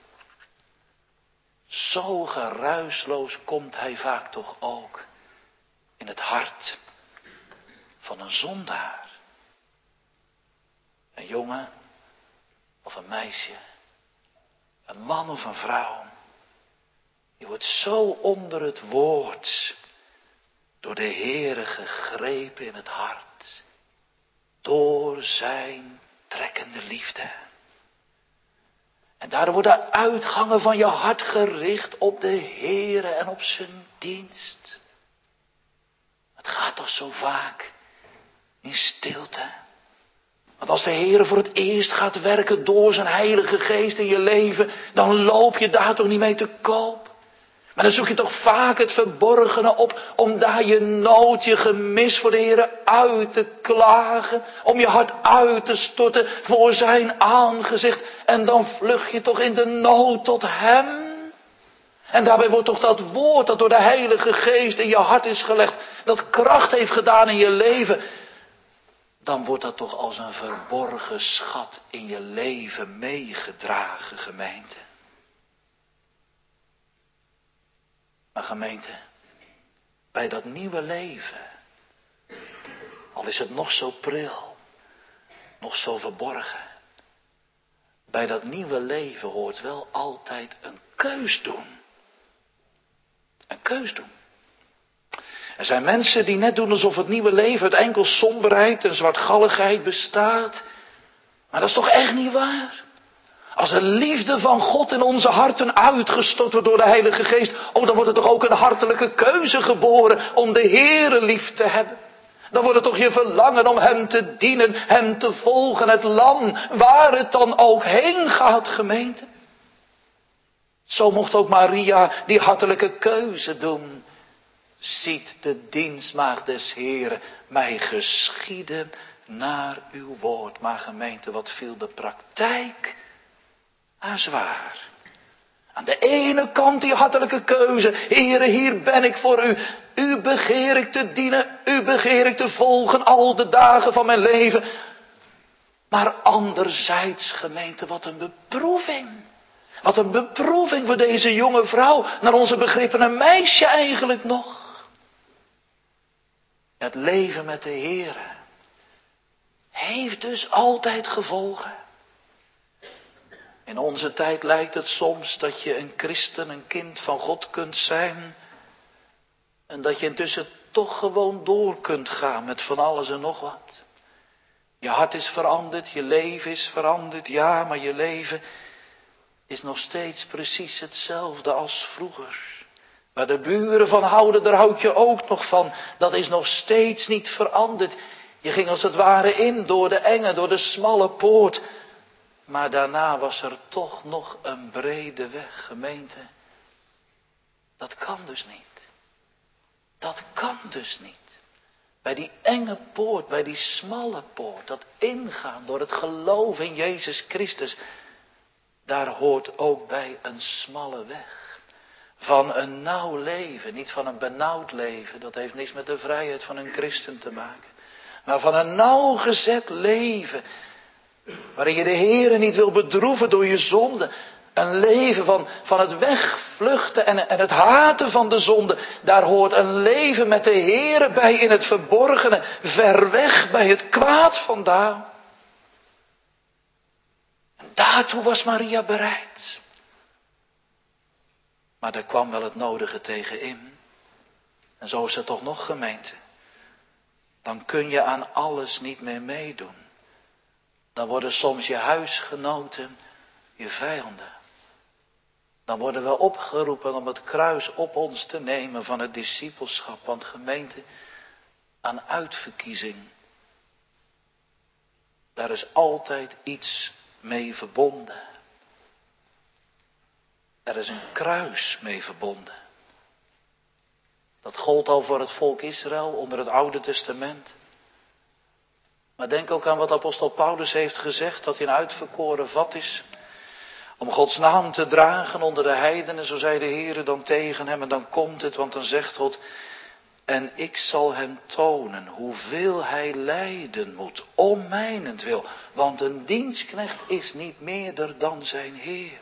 [SPEAKER 1] zo geruisloos komt hij vaak toch ook in het hart van een zondaar. Een jongen of een meisje, een man of een vrouw. Die wordt zo onder het woord door de Heere gegrepen in het hart. Door zijn trekkende liefde. En daardoor worden de uitgangen van je hart gericht op de Heere en op zijn dienst. Het gaat toch zo vaak in stilte. Want als de Heere voor het eerst gaat werken door zijn Heilige Geest in je leven, dan loop je daar toch niet mee te koop. Maar dan zoek je toch vaak het verborgene op om daar je nood, je gemis voor de Heere uit te klagen. Om je hart uit te storten voor zijn aangezicht. En dan vlucht je toch in de nood tot hem. En daarbij wordt toch dat woord dat door de Heilige Geest in je hart is gelegd, dat kracht heeft gedaan in je leven. Dan wordt dat toch als een verborgen schat in je leven meegedragen, gemeente. Maar gemeente, bij dat nieuwe leven, al is het nog zo pril, nog zo verborgen, bij dat nieuwe leven hoort wel altijd een keus doen. Een keus doen. Er zijn mensen die net doen alsof het nieuwe leven uit enkel somberheid en zwartgalligheid bestaat. Maar dat is toch echt niet waar? Als de liefde van God in onze harten uitgestort wordt door de Heilige Geest, dan wordt er toch ook een hartelijke keuze geboren om de Heere lief te hebben. Dan wordt het toch je verlangen om hem te dienen, hem te volgen, het lam, waar het dan ook heen gaat, gemeente. Zo mocht ook Maria die hartelijke keuze doen. Ziet de dienstmaagd des Heeren, mij geschieden naar uw woord. Maar gemeente, wat viel de praktijk aan zwaar. Aan de ene kant die hartelijke keuze. Heere, hier ben ik voor u. U begeer ik te dienen. U begeer ik te volgen al de dagen van mijn leven. Maar anderzijds, gemeente, wat een beproeving. Wat een beproeving voor deze jonge vrouw. Naar onze begrippen een meisje eigenlijk nog. Het leven met de Heere heeft dus altijd gevolgen. In onze tijd lijkt het soms dat je een christen, een kind van God kunt zijn. En dat je intussen toch gewoon door kunt gaan met van alles en nog wat. Je hart is veranderd, je leven is veranderd, ja, maar je leven is nog steeds precies hetzelfde als vroeger. Waar de buren van houden, daar houd je ook nog van. Dat is nog steeds niet veranderd. Je ging als het ware in door de enge, door de smalle poort. Maar daarna was er toch nog een brede weg, gemeente. Dat kan dus niet. Dat kan dus niet. Bij die enge poort, bij die smalle poort, dat ingaan door het geloof in Jezus Christus, daar hoort ook bij een smalle weg. Van een nauw leven, niet van een benauwd leven, dat heeft niks met de vrijheid van een christen te maken. Maar van een nauwgezet leven, waarin je de Heere niet wil bedroeven door je zonde. Een leven van het wegvluchten en het haten van de zonde. Daar hoort een leven met de Heere bij in het verborgene. Ver weg bij het kwaad vandaan. En daartoe was Maria bereid. Maar daar kwam wel het nodige tegen in. En zo is het toch nog, gemeente. Dan kun je aan alles niet meer meedoen. Dan worden soms je huisgenoten je vijanden. Dan worden we opgeroepen om het kruis op ons te nemen van het discipelschap. Want gemeente, aan uitverkiezing, daar is altijd iets mee verbonden. Er is een kruis mee verbonden. Dat gold al voor het volk Israël onder het Oude Testament. Maar denk ook aan wat apostel Paulus heeft gezegd, dat hij een uitverkoren vat is. Om Gods naam te dragen onder de heidenen, zo zei de Heere dan tegen hem. En dan komt het, want dan zegt God, en ik zal hem tonen hoeveel hij lijden moet, om mijnentwil. Want een dienstknecht is niet meerder dan zijn Heer.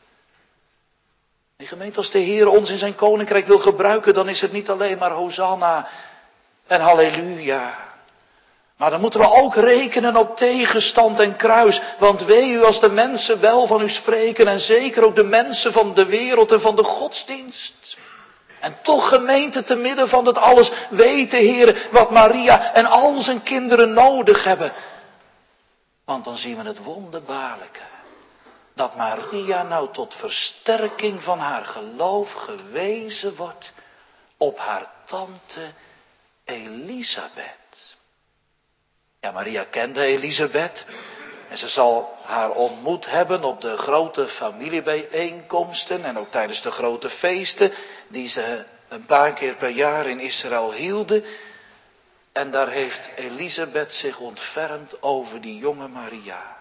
[SPEAKER 1] En gemeente, als de Heer ons in zijn koninkrijk wil gebruiken, dan is het niet alleen maar Hosanna en halleluja. Maar dan moeten we ook rekenen op tegenstand en kruis. Want wee u als de mensen wel van u spreken en zeker ook de mensen van de wereld en van de godsdienst. En toch gemeente te midden van dat alles weet de Heer wat Maria en al zijn kinderen nodig hebben. Want dan zien we het wonderbaarlijke. Dat Maria nou tot versterking van haar geloof gewezen wordt op haar tante Elisabeth. Ja, Maria kende Elisabeth en ze zal haar ontmoet hebben op de grote familiebijeenkomsten en ook tijdens de grote feesten die ze een paar keer per jaar in Israël hielden. En daar heeft Elisabeth zich ontfermd over die jonge Maria.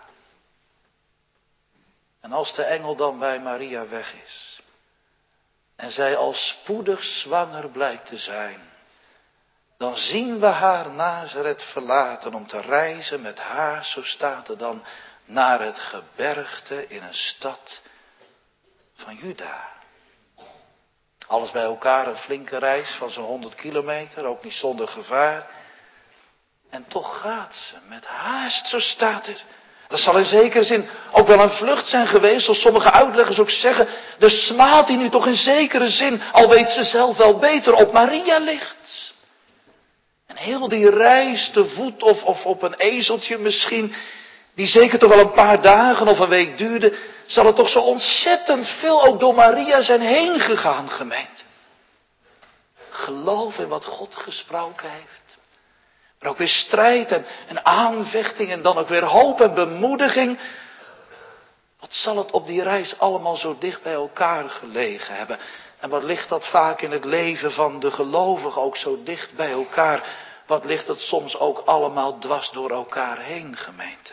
[SPEAKER 1] En als de engel dan bij Maria weg is en zij al spoedig zwanger blijkt te zijn, dan zien we haar Nazareth verlaten om te reizen met haar, zo staat er dan, naar het gebergte in een stad van Juda. Alles bij elkaar een flinke reis van zo'n 100 kilometer, ook niet zonder gevaar. En toch gaat ze met haast, zo staat er. Dat zal in zekere zin ook wel een vlucht zijn geweest, zoals sommige uitleggers ook zeggen. De smaad die nu toch in zekere zin, al weet ze zelf wel beter, op Maria ligt. En heel die reis te voet of op een ezeltje misschien, die zeker toch wel een paar dagen of een week duurde, zal het toch zo ontzettend veel ook door Maria zijn heen gegaan, gemeente. Geloof in wat God gesproken heeft. Maar ook weer strijd en aanvechting en dan ook weer hoop en bemoediging. Wat zal het op die reis allemaal zo dicht bij elkaar gelegen hebben. En wat ligt dat vaak in het leven van de gelovigen ook zo dicht bij elkaar. Wat ligt het soms ook allemaal dwars door elkaar heen, gemeente.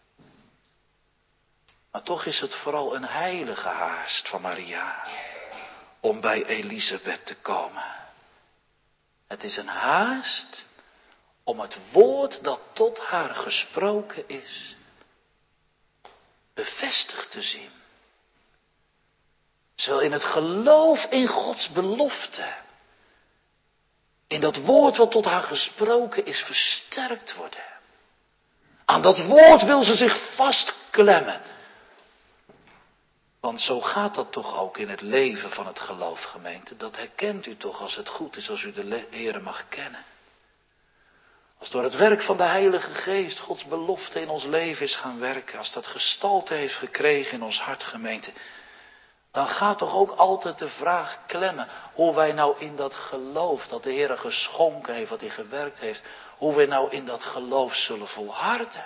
[SPEAKER 1] Maar toch is het vooral een heilige haast van Maria om bij Elisabeth te komen. Het is een haast om het woord dat tot haar gesproken is bevestigd te zien. Ze wil in het geloof in Gods belofte, in dat woord wat tot haar gesproken is, versterkt worden. Aan dat woord wil ze zich vastklemmen. Want zo gaat dat toch ook in het leven van het geloof, gemeente. Dat herkent u toch als het goed is, als u de Heere mag kennen. Als door het werk van de Heilige Geest Gods belofte in ons leven is gaan werken. Als dat gestalte heeft gekregen in ons hart, gemeente. Dan gaat toch ook altijd de vraag klemmen. Hoe wij nou in dat geloof dat de Heere geschonken heeft, wat hij gewerkt heeft. Hoe wij nou in dat geloof zullen volharden.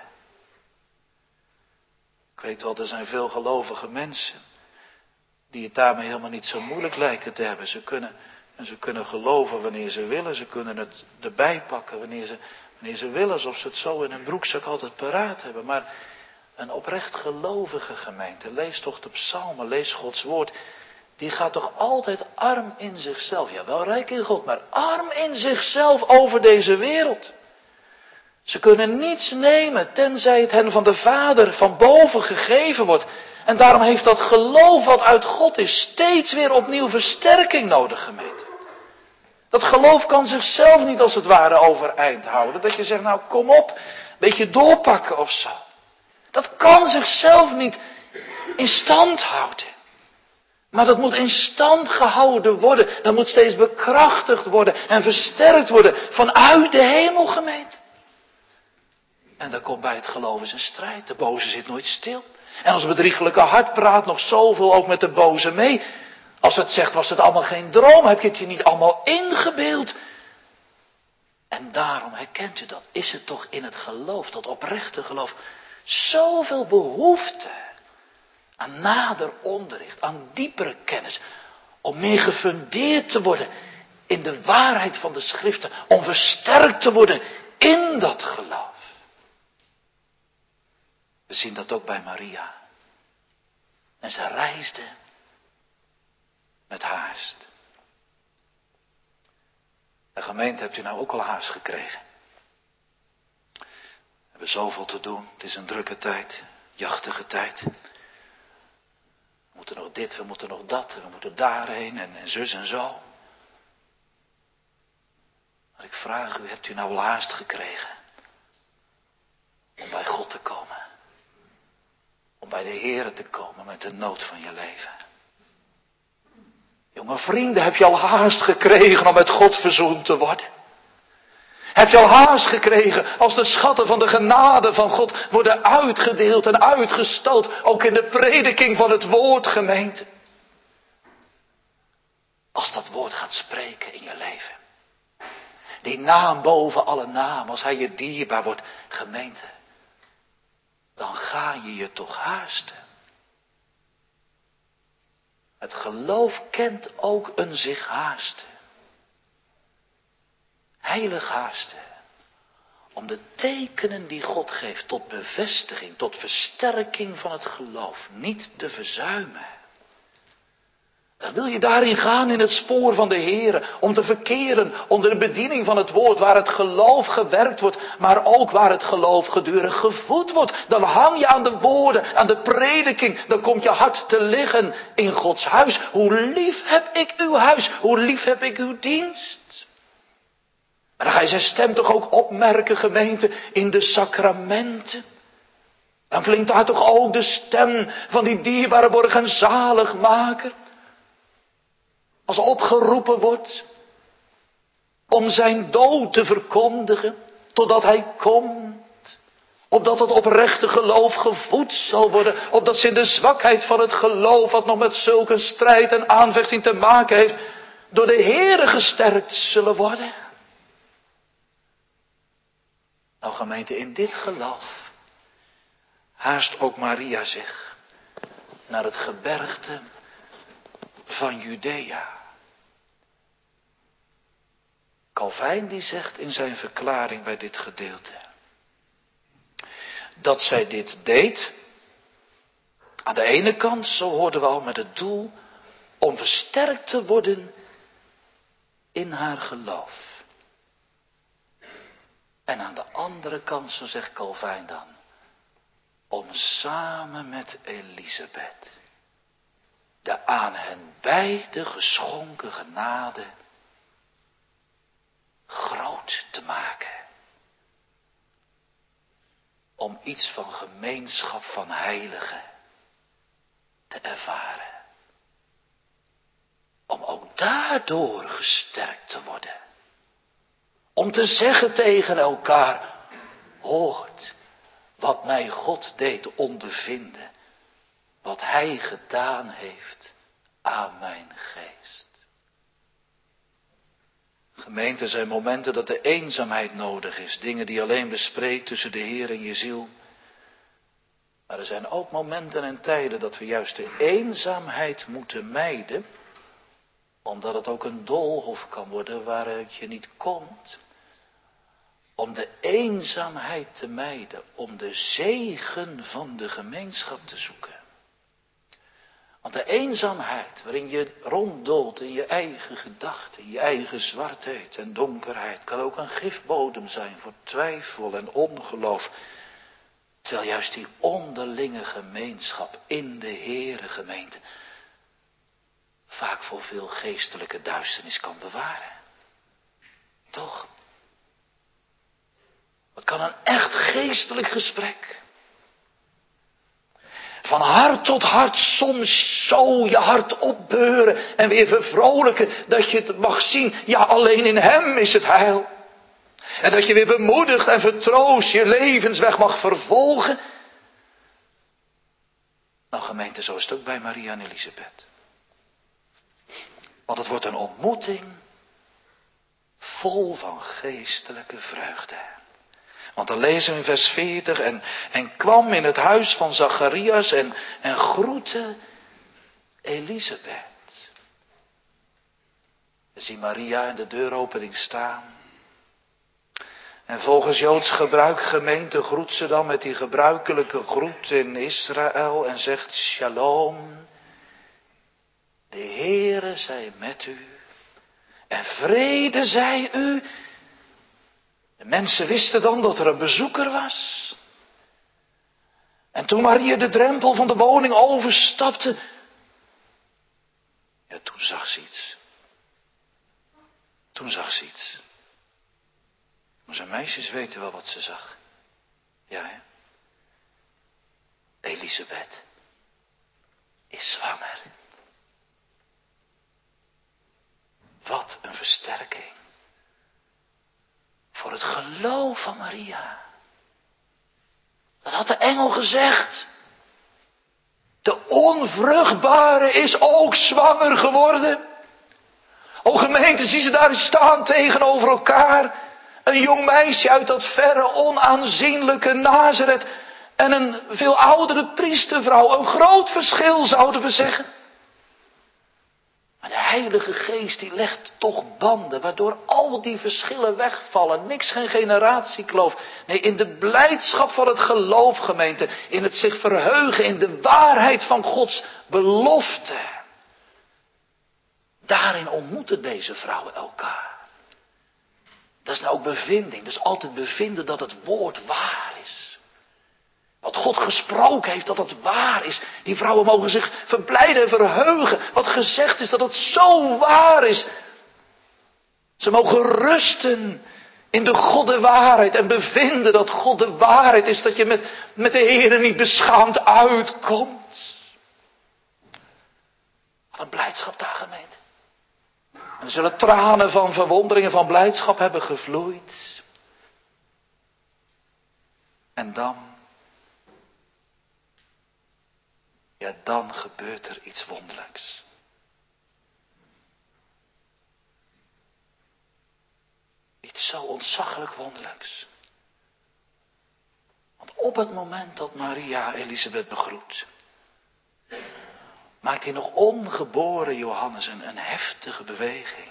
[SPEAKER 1] Ik weet wel, er zijn veel gelovige mensen die het daarmee helemaal niet zo moeilijk lijken te hebben. Ze kunnen geloven wanneer ze willen. Ze kunnen het erbij pakken wanneer ze willen. Alsof ze het zo in hun broekzak altijd paraat hebben. Maar een oprecht gelovige gemeente, lees toch de psalmen, lees Gods woord. Die gaat toch altijd arm in zichzelf. Ja, wel rijk in God, maar arm in zichzelf over deze wereld. Ze kunnen niets nemen, tenzij het hen van de Vader van boven gegeven wordt. En daarom heeft dat geloof wat uit God is steeds weer opnieuw versterking nodig, gemeente. Dat geloof kan zichzelf niet als het ware overeind houden. Dat je zegt, nou kom op, een beetje doorpakken of zo. Dat kan zichzelf niet in stand houden. Maar dat moet in stand gehouden worden. Dat moet steeds bekrachtigd worden en versterkt worden vanuit de hemel, gemeente. En dan komt bij het geloof eens een strijd. De boze zit nooit stil. En ons bedriegelijke hart praat nog zoveel ook met de boze mee. Als het zegt, was het allemaal geen droom? Heb je het je niet allemaal ingebeeld? En daarom herkent u dat. Is het toch in het geloof, dat oprechte geloof, zoveel behoefte aan nader onderricht, aan diepere kennis. Om meer gefundeerd te worden in de waarheid van de schriften. Om versterkt te worden in dat geloof. We zien dat ook bij Maria. En ze reisde met haast. De gemeente, hebt u nou ook al haast gekregen? We hebben zoveel te doen. Het is een drukke tijd. Jachtige tijd. We moeten nog dit, we moeten nog dat. We moeten daarheen en zus en zo. Maar ik vraag u, hebt u nou al haast gekregen? Om bij God te komen. Om bij de Heere te komen met de nood van je leven. Jonge vrienden, heb je al haast gekregen om met God verzoend te worden? Heb je al haast gekregen als de schatten van de genade van God worden uitgedeeld en uitgestald, ook in de prediking van het woord, gemeente? Als dat woord gaat spreken in je leven. Die naam boven alle namen, als hij je dierbaar wordt, gemeente. Dan ga je je toch haasten. Het geloof kent ook een zich haasten. Heilig haasten. Om de tekenen die God geeft tot bevestiging, tot versterking van het geloof niet te verzuimen. Dan wil je daarin gaan in het spoor van de Heere, om te verkeren onder de bediening van het woord, waar het geloof gewerkt wordt, maar ook waar het geloof gedurig gevoed wordt. Dan hang je aan de woorden, aan de prediking, dan komt je hart te liggen in Gods huis. Hoe lief heb ik uw huis, hoe lief heb ik uw dienst. Maar dan ga je zijn stem toch ook opmerken, gemeente, in de sacramenten. Dan klinkt daar toch ook de stem van die dierbare borg en zaligmaker. Als opgeroepen wordt om zijn dood te verkondigen totdat hij komt. Opdat het oprechte geloof gevoed zal worden. Opdat ze in de zwakheid van het geloof, wat nog met zulke strijd en aanvechting te maken heeft, door de Heere gesterkt zullen worden. Nou gemeente, in dit geloof haast ook Maria zich naar het gebergte van Judea. Calvijn die zegt in zijn verklaring bij dit gedeelte dat zij dit deed aan de ene kant, zo hoorden we al, met het doel om versterkt te worden in haar geloof. En aan de andere kant, zo zegt Calvijn dan, om samen met Elisabeth de aan hen beide geschonken genade groot te maken. Om iets van gemeenschap van heiligen te ervaren. Om ook daardoor gesterkt te worden. Om te zeggen tegen elkaar, hoort wat mij God deed ondervinden. Wat hij gedaan heeft aan mijn geest. Gemeente, zijn momenten dat de eenzaamheid nodig is. Dingen die je alleen bespreekt tussen de Heer en je ziel. Maar er zijn ook momenten en tijden dat we juist de eenzaamheid moeten mijden. Omdat het ook een doolhof kan worden waaruit je niet komt. Om de eenzaamheid te mijden. Om de zegen van de gemeenschap te zoeken. Want de eenzaamheid waarin je ronddoolt in je eigen gedachten, in je eigen zwartheid en donkerheid, kan ook een gifbodem zijn voor twijfel en ongeloof. Terwijl juist die onderlinge gemeenschap in de Heere gemeente vaak voor veel geestelijke duisternis kan bewaren. Toch? Het kan een echt geestelijk gesprek. Van hart tot hart soms zo je hart opbeuren en weer vervrolijken dat je het mag zien. Ja, alleen in hem is het heil. En dat je weer bemoedigd en vertroost je levensweg mag vervolgen. Nou gemeente, zo is het ook bij Maria en Elisabeth. Want het wordt een ontmoeting vol van geestelijke vreugde. Want dan lezen we in vers 40 en kwam in het huis van Zacharias en groette Elisabeth. We zien Maria in de deuropening staan. En volgens Joods gebruik, gemeente, groet ze dan met die gebruikelijke groet in Israël en zegt shalom. De Heere zij met u en vrede zij u. De mensen wisten dan dat er een bezoeker was. En toen Maria de drempel van de woning overstapte, ja, toen zag ze iets. Toen zag ze iets. Maar zijn meisjes weten wel wat ze zag. Ja, hè? Elisabeth is zwanger. Wat een versterking. Voor het geloof van Maria. Dat had de engel gezegd. De onvruchtbare is ook zwanger geworden. O gemeente, zie ze daar staan tegenover elkaar. Een jong meisje uit dat verre onaanzienlijke Nazareth. En een veel oudere priestervrouw. Een groot verschil zouden we zeggen. Maar de Heilige Geest die legt toch banden. Waardoor al die verschillen wegvallen. Niks, geen generatiekloof. Nee, in de blijdschap van het geloof, gemeente. In het zich verheugen in de waarheid van Gods belofte. Daarin ontmoeten deze vrouwen elkaar. Dat is nou ook bevinding. Dat is altijd bevinden dat het woord waar is. Wat God gesproken heeft, dat het waar is. Die vrouwen mogen zich verblijden en verheugen. Wat gezegd is, dat het zo waar is. Ze mogen rusten in de God de waarheid. En bevinden dat God de waarheid is. Dat je met de Heer niet beschaamd uitkomt. Wat een blijdschap daar, gemeente. En er zullen tranen van verwondering en van blijdschap hebben gevloeid. En dan gebeurt er iets wonderlijks. Iets zo ontzaglijk wonderlijks. Want op het moment dat Maria Elisabeth begroet, maakt hij nog ongeboren Johannes een heftige beweging.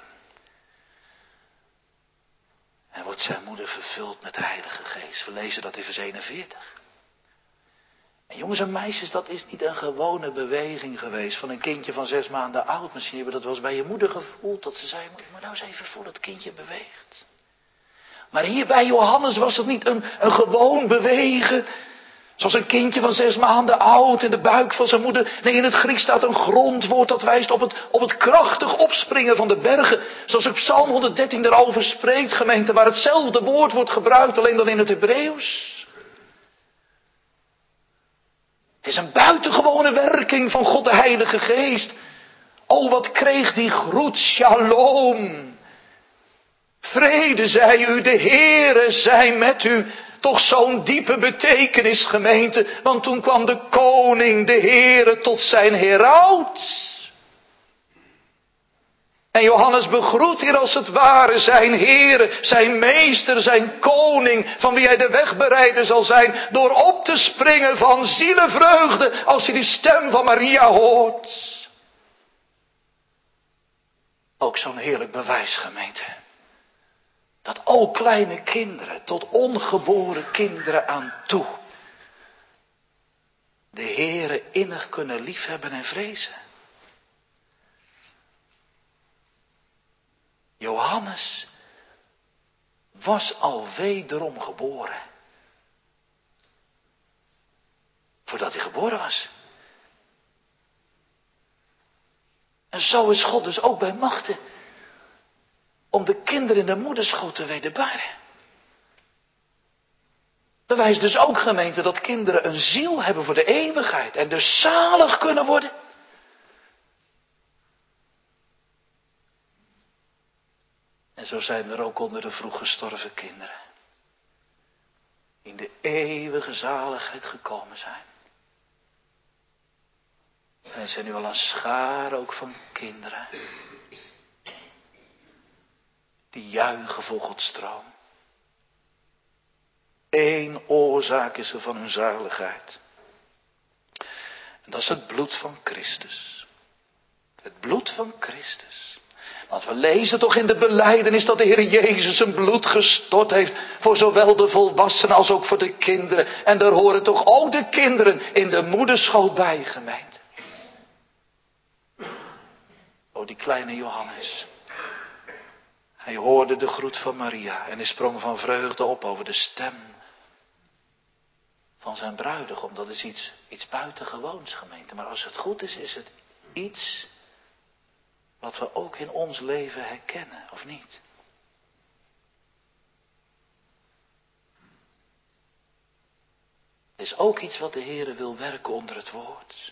[SPEAKER 1] En wordt zijn moeder vervuld met de Heilige Geest. We lezen dat in vers 41. En jongens en meisjes, dat is niet een gewone beweging geweest van een kindje van 6 maanden oud. Misschien hebben we dat wel eens bij je moeder gevoeld. Dat ze zei, maar nou eens even voelen, dat kindje beweegt. Maar hier bij Johannes was het niet een gewoon bewegen. Zoals een kindje van 6 maanden oud in de buik van zijn moeder. Nee, in het Grieks staat een grondwoord dat wijst op het krachtig opspringen van de bergen. Zoals ook Psalm 113 erover spreekt, gemeente, waar hetzelfde woord wordt gebruikt, alleen dan in het Hebreeuws. Het is een buitengewone werking van God de Heilige Geest. O, wat kreeg die groet, shalom. Vrede zij u, de Heere zij met u. Toch zo'n diepe betekenis, gemeente. Want toen kwam de koning, de Heere, tot zijn heraut. En Johannes begroet hier als het ware zijn Heere, zijn meester, zijn koning, van wie hij de wegbereider zal zijn, door op te springen van zielenvreugde als hij die stem van Maria hoort. Ook zo'n heerlijk bewijs, gemeente. Dat ook kleine kinderen, tot ongeboren kinderen aan toe, de Heere innig kunnen liefhebben en vrezen. Johannes was al wederom geboren. Voordat hij geboren was. En zo is God dus ook bij machten om de kinderen in de moederschoot te wederbaren. Bewijst dus ook, gemeente, dat kinderen een ziel hebben voor de eeuwigheid en dus zalig kunnen worden. En zo zijn er ook onder de vroeg gestorven kinderen in de eeuwige zaligheid gekomen zijn. En er zijn nu al een schaar ook van kinderen die juichen voor Gods troon. Eén oorzaak is er van hun zaligheid. En dat is het bloed van Christus. Het bloed van Christus. Want we lezen toch in de belijdenis dat de Heer Jezus zijn bloed gestort heeft voor zowel de volwassenen als ook voor de kinderen. En daar horen toch ook de kinderen in de moederschoot bij, gemeente. Oh, die kleine Johannes. Hij hoorde de groet van Maria en hij sprong van vreugde op over de stem van zijn bruidegom. Dat is iets buitengewoons, gemeente. Maar als het goed is, is het iets wat we ook in ons leven herkennen, of niet? Het is ook iets wat de Heere wil werken onder het woord.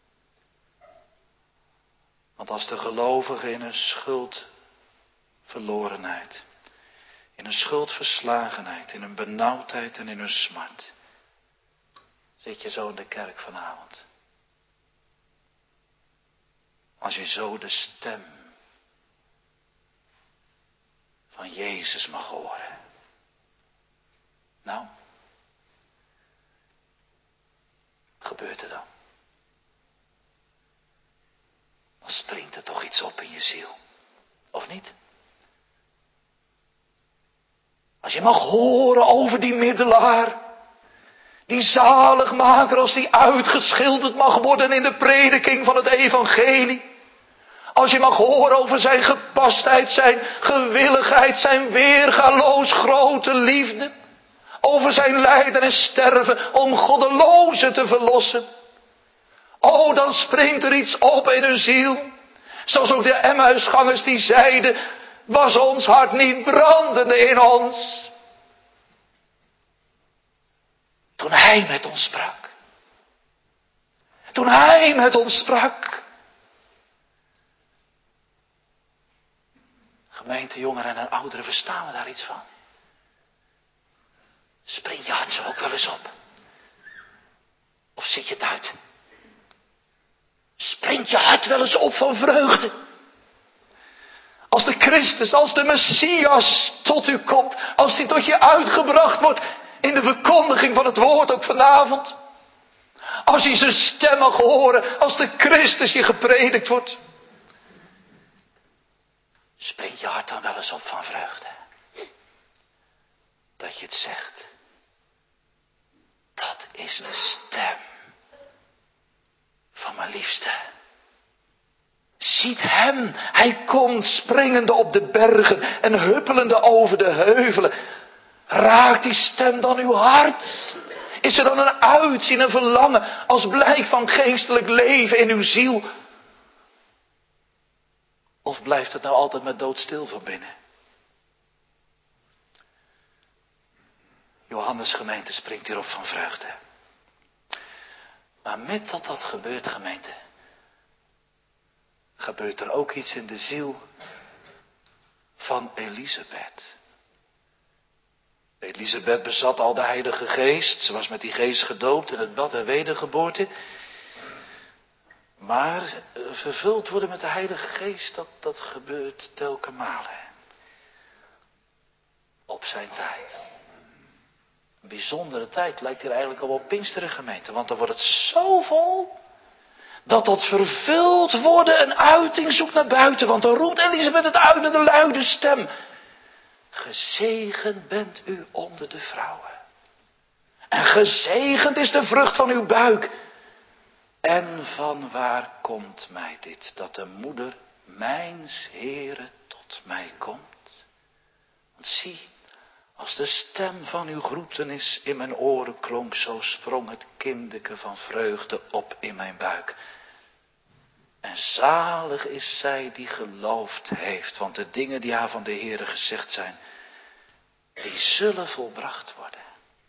[SPEAKER 1] Want als de gelovige in een schuldverlorenheid, in een schuldverslagenheid, in een benauwdheid en in een smart, zit je zo in de kerk vanavond. Als je zo de stem van Jezus mag horen. Nou, wat gebeurt er dan? Dan springt er toch iets op in je ziel. Of niet? Als je mag horen over die middelaar. Die zaligmaker, als die uitgeschilderd mag worden in de prediking van het evangelie. Als je mag horen over zijn gepastheid, zijn gewilligheid, zijn weergaloos grote liefde. Over zijn lijden en sterven om goddelozen te verlossen. Oh, dan springt er iets op in hun ziel. Zoals ook de Emmausgangers die zeiden, was ons hart niet brandende in ons. Toen hij met ons sprak. Toen hij met ons sprak. Gemeente, jongeren en ouderen, verstaan we daar iets van? Springt je hart zo ook wel eens op? Of zit je het uit? Springt je hart wel eens op van vreugde? Als de Christus, als de Messias tot u komt, als die tot je uitgebracht wordt in de verkondiging van het woord ook vanavond. Als je zijn stem mag horen, als de Christus je gepredikt wordt. Springt je hart dan wel eens op van vreugde? Dat je het zegt. Dat is de stem van mijn liefste. Ziet hem, hij komt springende op de bergen en huppelende over de heuvelen. Raakt die stem dan uw hart? Is er dan een uitzien, een verlangen als blijk van geestelijk leven in uw ziel? Of blijft het nou altijd met doodstil van binnen? Johannes gemeente springt hierop van vreugde. Maar met dat gebeurt, gemeente, gebeurt er ook iets in de ziel van Elisabeth. Elisabeth bezat al de Heilige Geest. Ze was met die geest gedoopt in het bad der wedergeboorte. Maar vervuld worden met de Heilige Geest, dat gebeurt telke malen. Op zijn tijd. Een bijzondere tijd lijkt hier eigenlijk al op Pinksteren, gemeente. Want dan wordt het zo vol, dat vervuld worden een uiting zoekt naar buiten. Want dan roept Elisabeth het uit met een luide stem. Gezegend bent u onder de vrouwen. En gezegend is de vrucht van uw buik. En van waar komt mij dit, dat de moeder mijns Heere tot mij komt? Want zie, als de stem van uw groetenis in mijn oren klonk, zo sprong het kindeke van vreugde op in mijn buik. En zalig is zij die geloofd heeft, want de dingen die haar van de Heere gezegd zijn, die zullen volbracht worden.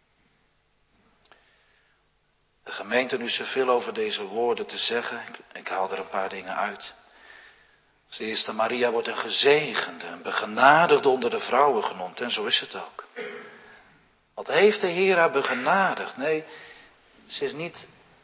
[SPEAKER 1] De gemeente, nu zoveel over deze woorden te zeggen, ik haal er een paar dingen uit. Als eerste, Maria wordt een gezegende, een begenadigde onder de vrouwen genoemd, en zo is het ook. Wat heeft de Heer haar begenadigd? Nee, ze is niet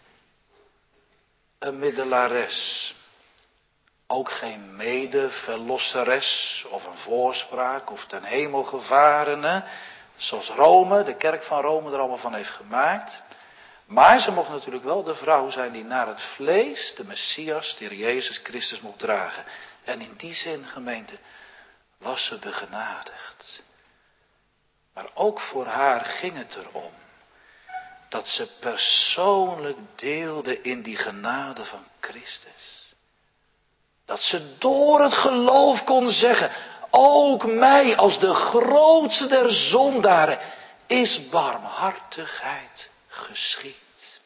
[SPEAKER 1] een middelares. Ook geen medeverlosseres of een voorspraak of ten hemel gevarene. Zoals Rome, de kerk van Rome er allemaal van heeft gemaakt. Maar ze mocht natuurlijk wel de vrouw zijn die naar het vlees de Messias, de Heer Jezus Christus, mocht dragen. En in die zin, gemeente, was ze begenadigd. Maar ook voor haar ging het erom dat ze persoonlijk deelde in die genade van Christus. Dat ze door het geloof kon zeggen, ook mij als de grootste der zondaren is barmhartigheid geschied.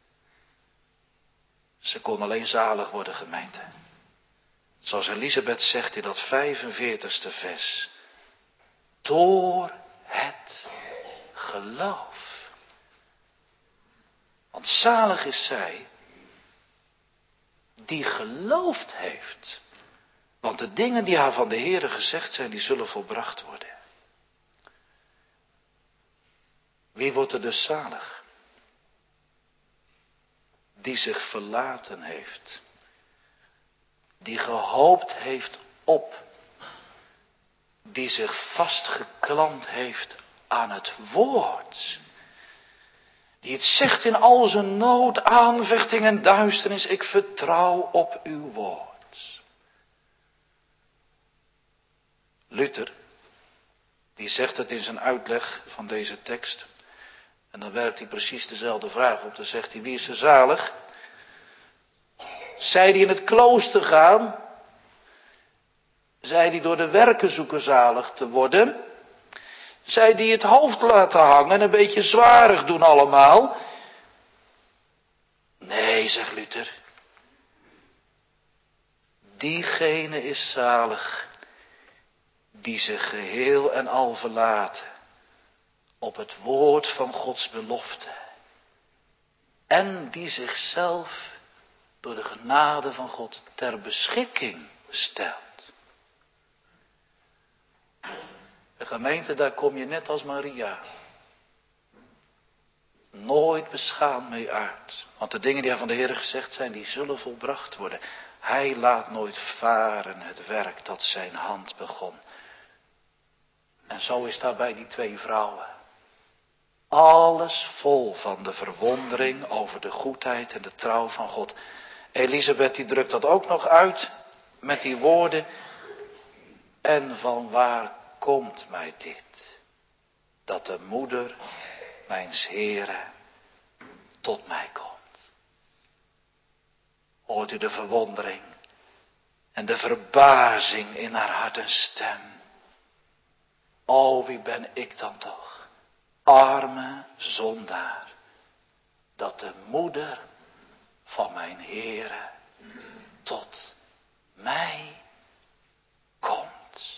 [SPEAKER 1] Ze kon alleen zalig worden, gemeente. Zoals Elisabeth zegt in dat 45ste vers. Door het geloof. Want zalig is zij die geloofd heeft. Want de dingen die haar van de Heere gezegd zijn, die zullen volbracht worden. Wie wordt er dus zalig? Die zich verlaten heeft. Die gehoopt heeft op. Die zich vastgeklampt heeft aan het woord. Die het zegt in al zijn nood, aanvechting en duisternis. Ik vertrouw op uw woord. Luther, die zegt het in zijn uitleg van deze tekst. En dan werpt hij precies dezelfde vraag op. Dan zegt hij, wie is er zalig? Zij die in het klooster gaan. Zij die door de werken zoeken zalig te worden. Zij die het hoofd laten hangen en een beetje zwarig doen allemaal. Nee, zegt Luther. Diegene is zalig die zich geheel en al verlaten op het woord van Gods belofte. En die zichzelf door de genade van God ter beschikking stelt. De gemeente, daar kom je net als Maria nooit beschaamd mee uit. Want de dingen die van de Heer gezegd zijn, die zullen volbracht worden. Hij laat nooit varen het werk dat zijn hand begon. En zo is daar bij die twee vrouwen. Alles vol van de verwondering over de goedheid en de trouw van God. Elisabeth die drukt dat ook nog uit met die woorden. En van waar komt mij dit? Dat de moeder mijns Heren tot mij komt. Hoort u de verwondering en de verbazing in haar hart en stem. O, wie ben ik dan toch? Arme zondaar. Dat de moeder van mijn Heere tot mij komt.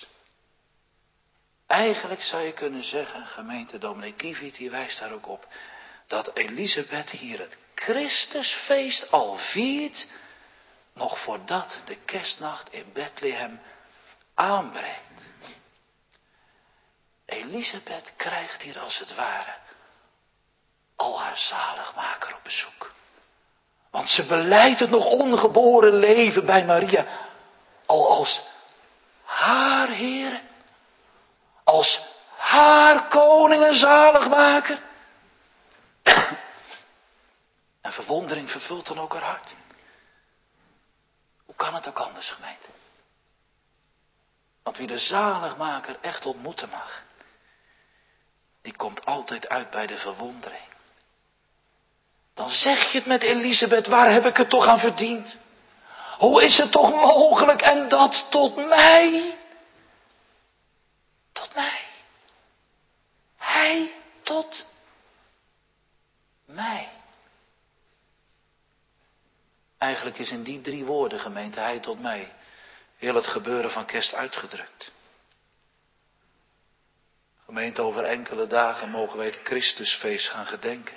[SPEAKER 1] Eigenlijk zou je kunnen zeggen, gemeente dominee Kieviet, die wijst daar ook op, dat Elisabeth hier het Christusfeest al viert, nog voordat de kerstnacht in Bethlehem aanbreekt. Elisabeth krijgt hier als het ware al haar zaligmaker op bezoek. Want ze beleidt het nog ongeboren leven bij Maria al als haar Heer, als haar koning en zaligmaker. En verwondering vervult dan ook haar hart. Hoe kan het ook anders, gemeente? Want wie de zaligmaker echt ontmoeten mag, die komt altijd uit bij de verwondering. Dan zeg je het met Elisabeth, waar heb ik het toch aan verdiend? Hoe is het toch mogelijk en dat tot mij? Tot mij. Hij tot mij. Eigenlijk is in die 3 woorden, gemeente, hij tot mij, heel het gebeuren van kerst uitgedrukt. Gemeente, over enkele dagen mogen wij het Christusfeest gaan gedenken.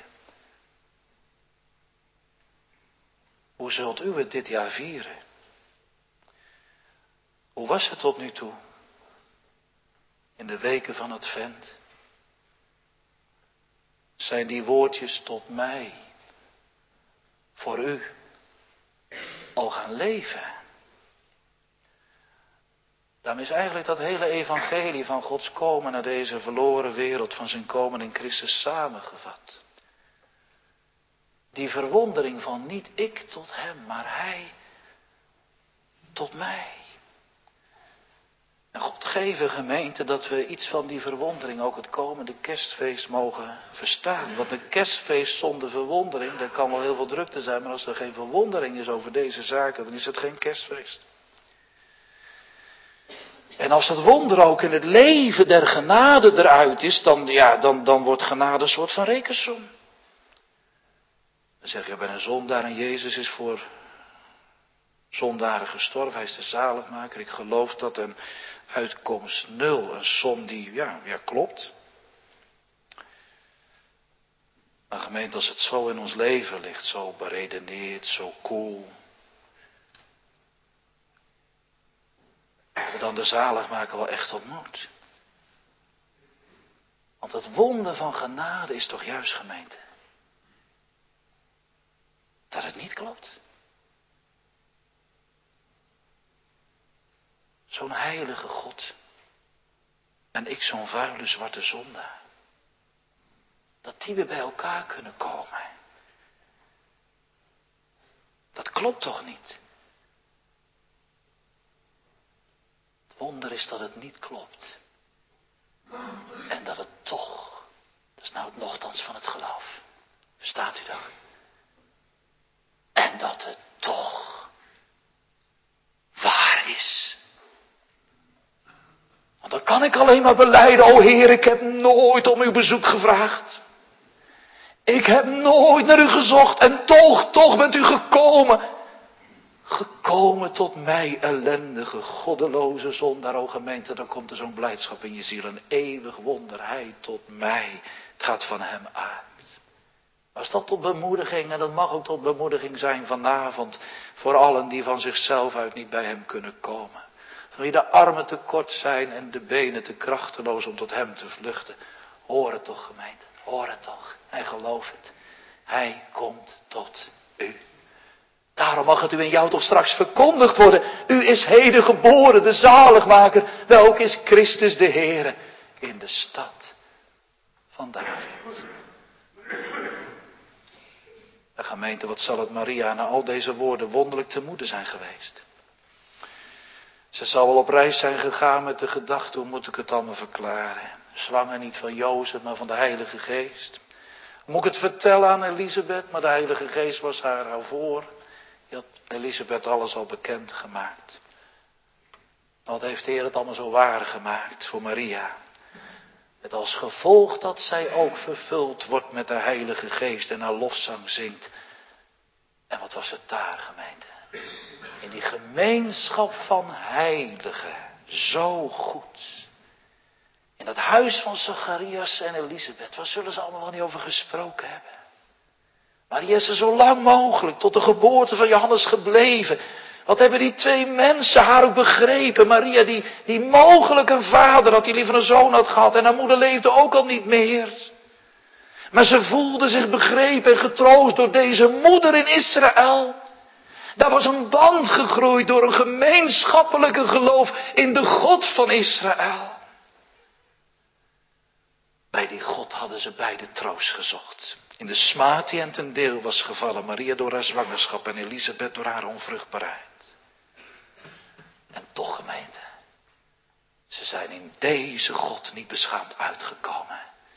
[SPEAKER 1] Hoe zult u het dit jaar vieren? Hoe was het tot nu toe? In de weken van Advent. Zijn die woordjes tot mij, voor u, al gaan leven? Daarom is eigenlijk dat hele evangelie van Gods komen naar deze verloren wereld, van zijn komen in Christus samengevat. Die verwondering van niet ik tot hem, maar hij tot mij. En God geven, gemeente, dat we iets van die verwondering ook het komende kerstfeest mogen verstaan. Want een kerstfeest zonder verwondering, daar kan wel heel veel drukte zijn, maar als er geen verwondering is over deze zaken, dan is het geen kerstfeest. En als het wonder ook in het leven der genade eruit is, dan wordt genade een soort van rekensom. Dan zeg je, ik ben een zondaar en Jezus is voor zondaren gestorven. Hij is de zaligmaker. Ik geloof dat een uitkomst 0, een som die, klopt. Maar gemeente, als het zo in ons leven ligt, zo beredeneerd, zo koel. We dan de zaligmaker wel echt ontmoet. Want het wonder van genade is toch juist, gemeente, dat het niet klopt. Zo'n heilige God. En ik zo'n vuile zwarte zondaar. Dat die weer bij elkaar kunnen komen. Dat klopt toch niet? Het wonder is dat het niet klopt. En dat het toch, dat is nou het nochtans van het geloof. Verstaat u dat? En dat het toch waar is. Want dan kan ik alleen maar belijden, o Heer, ik heb nooit om uw bezoek gevraagd. Ik heb nooit naar u gezocht en toch bent u gekomen. Gekomen tot mij, ellendige, goddeloze zondaar, o gemeente. Dan komt er zo'n blijdschap in je ziel, een eeuwig wonder, hij tot mij. Het gaat van hem uit. Was dat tot bemoediging, en dat mag ook tot bemoediging zijn vanavond, voor allen die van zichzelf uit niet bij hem kunnen komen. Van wie de armen te kort zijn en de benen te krachteloos om tot hem te vluchten. Hoor het toch, gemeente, hoor het toch en geloof het. Hij komt tot u. Daarom mag het u en jou toch straks verkondigd worden. U is heden geboren, de zaligmaker, welk is Christus de Heere, in de stad van David. En gemeente, wat zal het Maria na al deze woorden wonderlijk te moede zijn geweest. Ze zal wel op reis zijn gegaan met de gedachte, hoe moet ik het allemaal verklaren? Zwanger niet van Jozef, maar van de Heilige Geest. Moet ik het vertellen aan Elisabeth, maar de Heilige Geest was haar voor. Die had Elisabeth alles al bekend gemaakt. Wat heeft de Heer het allemaal zo waar gemaakt voor Maria? Met als gevolg dat zij ook vervuld wordt met de Heilige Geest en haar lofzang zingt. En wat was het daar, gemeente? In die gemeenschap van heiligen, zo goed. In dat huis van Zacharias en Elisabeth, waar zullen ze allemaal wel niet over gesproken hebben? Maria is er zo lang mogelijk tot de geboorte van Johannes gebleven. Wat hebben die twee mensen haar ook begrepen? Maria die mogelijk een vader had, die liever een zoon had gehad. En haar moeder leefde ook al niet meer. Maar ze voelde zich begrepen en getroost door deze moeder in Israël. Daar was een band gegroeid door een gemeenschappelijke geloof in de God van Israël. Bij die God hadden ze beide troost gezocht. In de smaad die hen ten deel was gevallen, Maria door haar zwangerschap en Elisabeth door haar onvruchtbaarheid. En toch, gemeente, ze zijn in deze God niet beschaamd uitgekomen.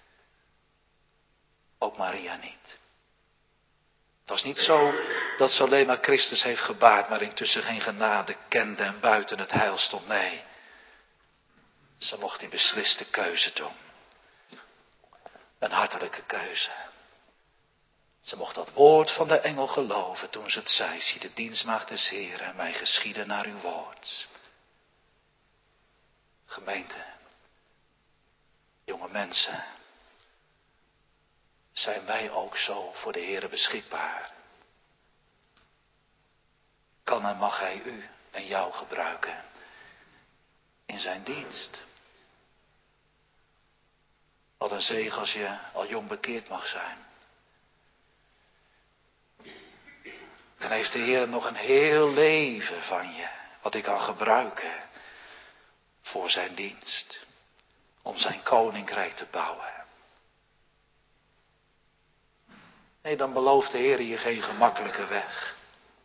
[SPEAKER 1] Ook Maria niet. Het was niet zo dat ze alleen maar Christus heeft gebaard, maar intussen geen genade kende en buiten het heil stond. Nee, ze mocht die besliste keuze doen. Een hartelijke keuze. Ze mocht dat woord van de engel geloven toen ze het zei. Zie de dienstmaagd des Heren en mij geschieden naar uw woord. Gemeente, jonge mensen, zijn wij ook zo voor de Heere beschikbaar? Kan en mag hij u en jou gebruiken in zijn dienst? Wat een zegen als je al jong bekeerd mag zijn. Dan heeft de Heer nog een heel leven van je, wat hij kan gebruiken voor zijn dienst. Om zijn koninkrijk te bouwen. Nee, dan belooft de Heer je geen gemakkelijke weg.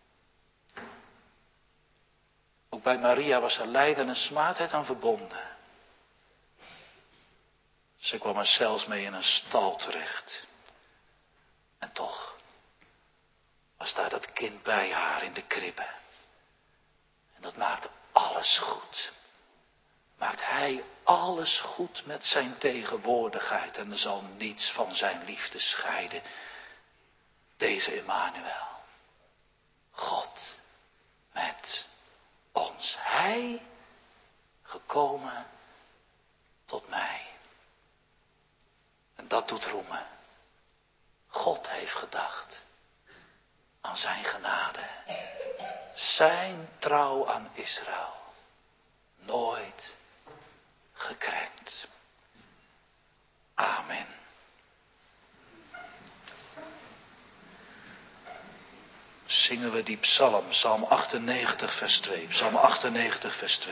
[SPEAKER 1] Ook bij Maria was er lijden en smaadheid aan verbonden. Ze kwam er zelfs mee in een stal terecht. En toch was daar dat kind bij haar in de kribbe. En dat maakt alles goed. Maakt hij alles goed met zijn tegenwoordigheid. En er zal niets van zijn liefde scheiden. Deze Emmanuel. God met ons. Hij gekomen tot mij. En dat doet roemen. God heeft gedacht aan zijn genade. Zijn trouw aan Israël. Nooit gekrenkt. Amen. Zingen we die psalm, psalm 98 vers 2. Psalm 98 vers 2.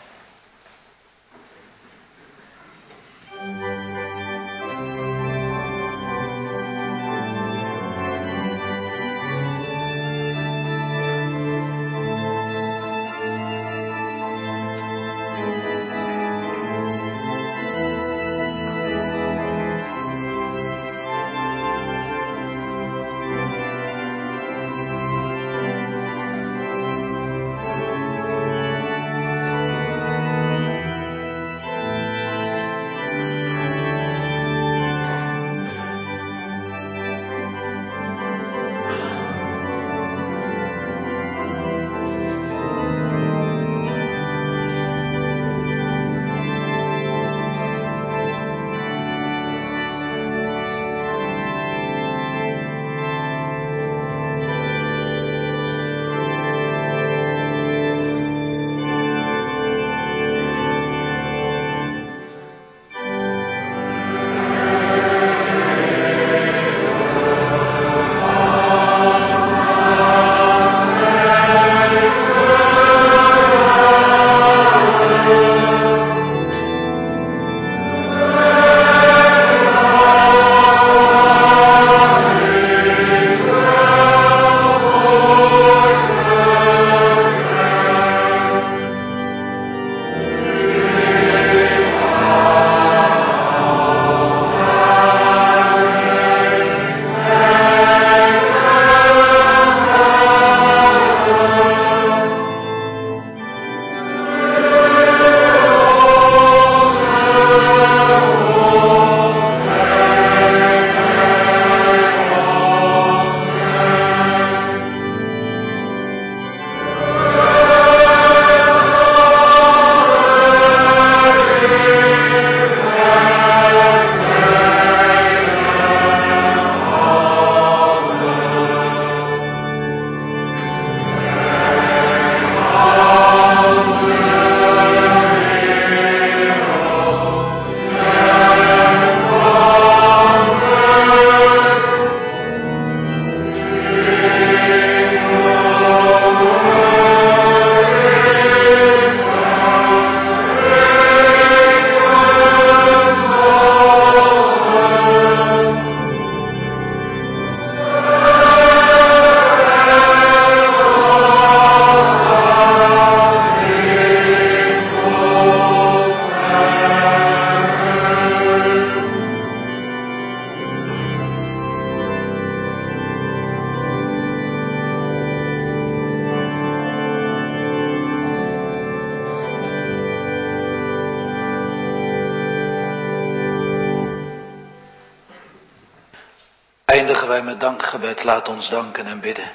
[SPEAKER 1] Eindigen wij met dankgebed, laat ons danken en bidden.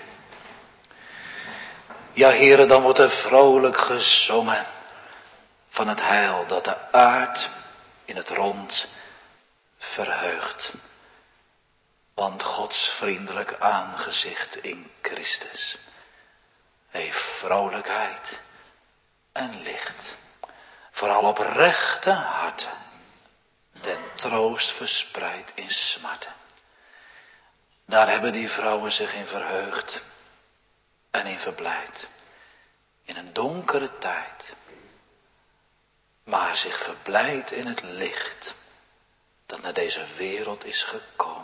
[SPEAKER 1] Ja, Heere, dan wordt er vrolijk gezongen van het heil dat de aard in het rond verheugt. Want Gods vriendelijk aangezicht in Christus heeft vrolijkheid en licht, vooral oprechte harten, ten troost verspreid in smarten. Daar hebben die vrouwen zich in verheugd en in verblijd, in een donkere tijd, maar zich verblijd in het licht dat naar deze wereld is gekomen.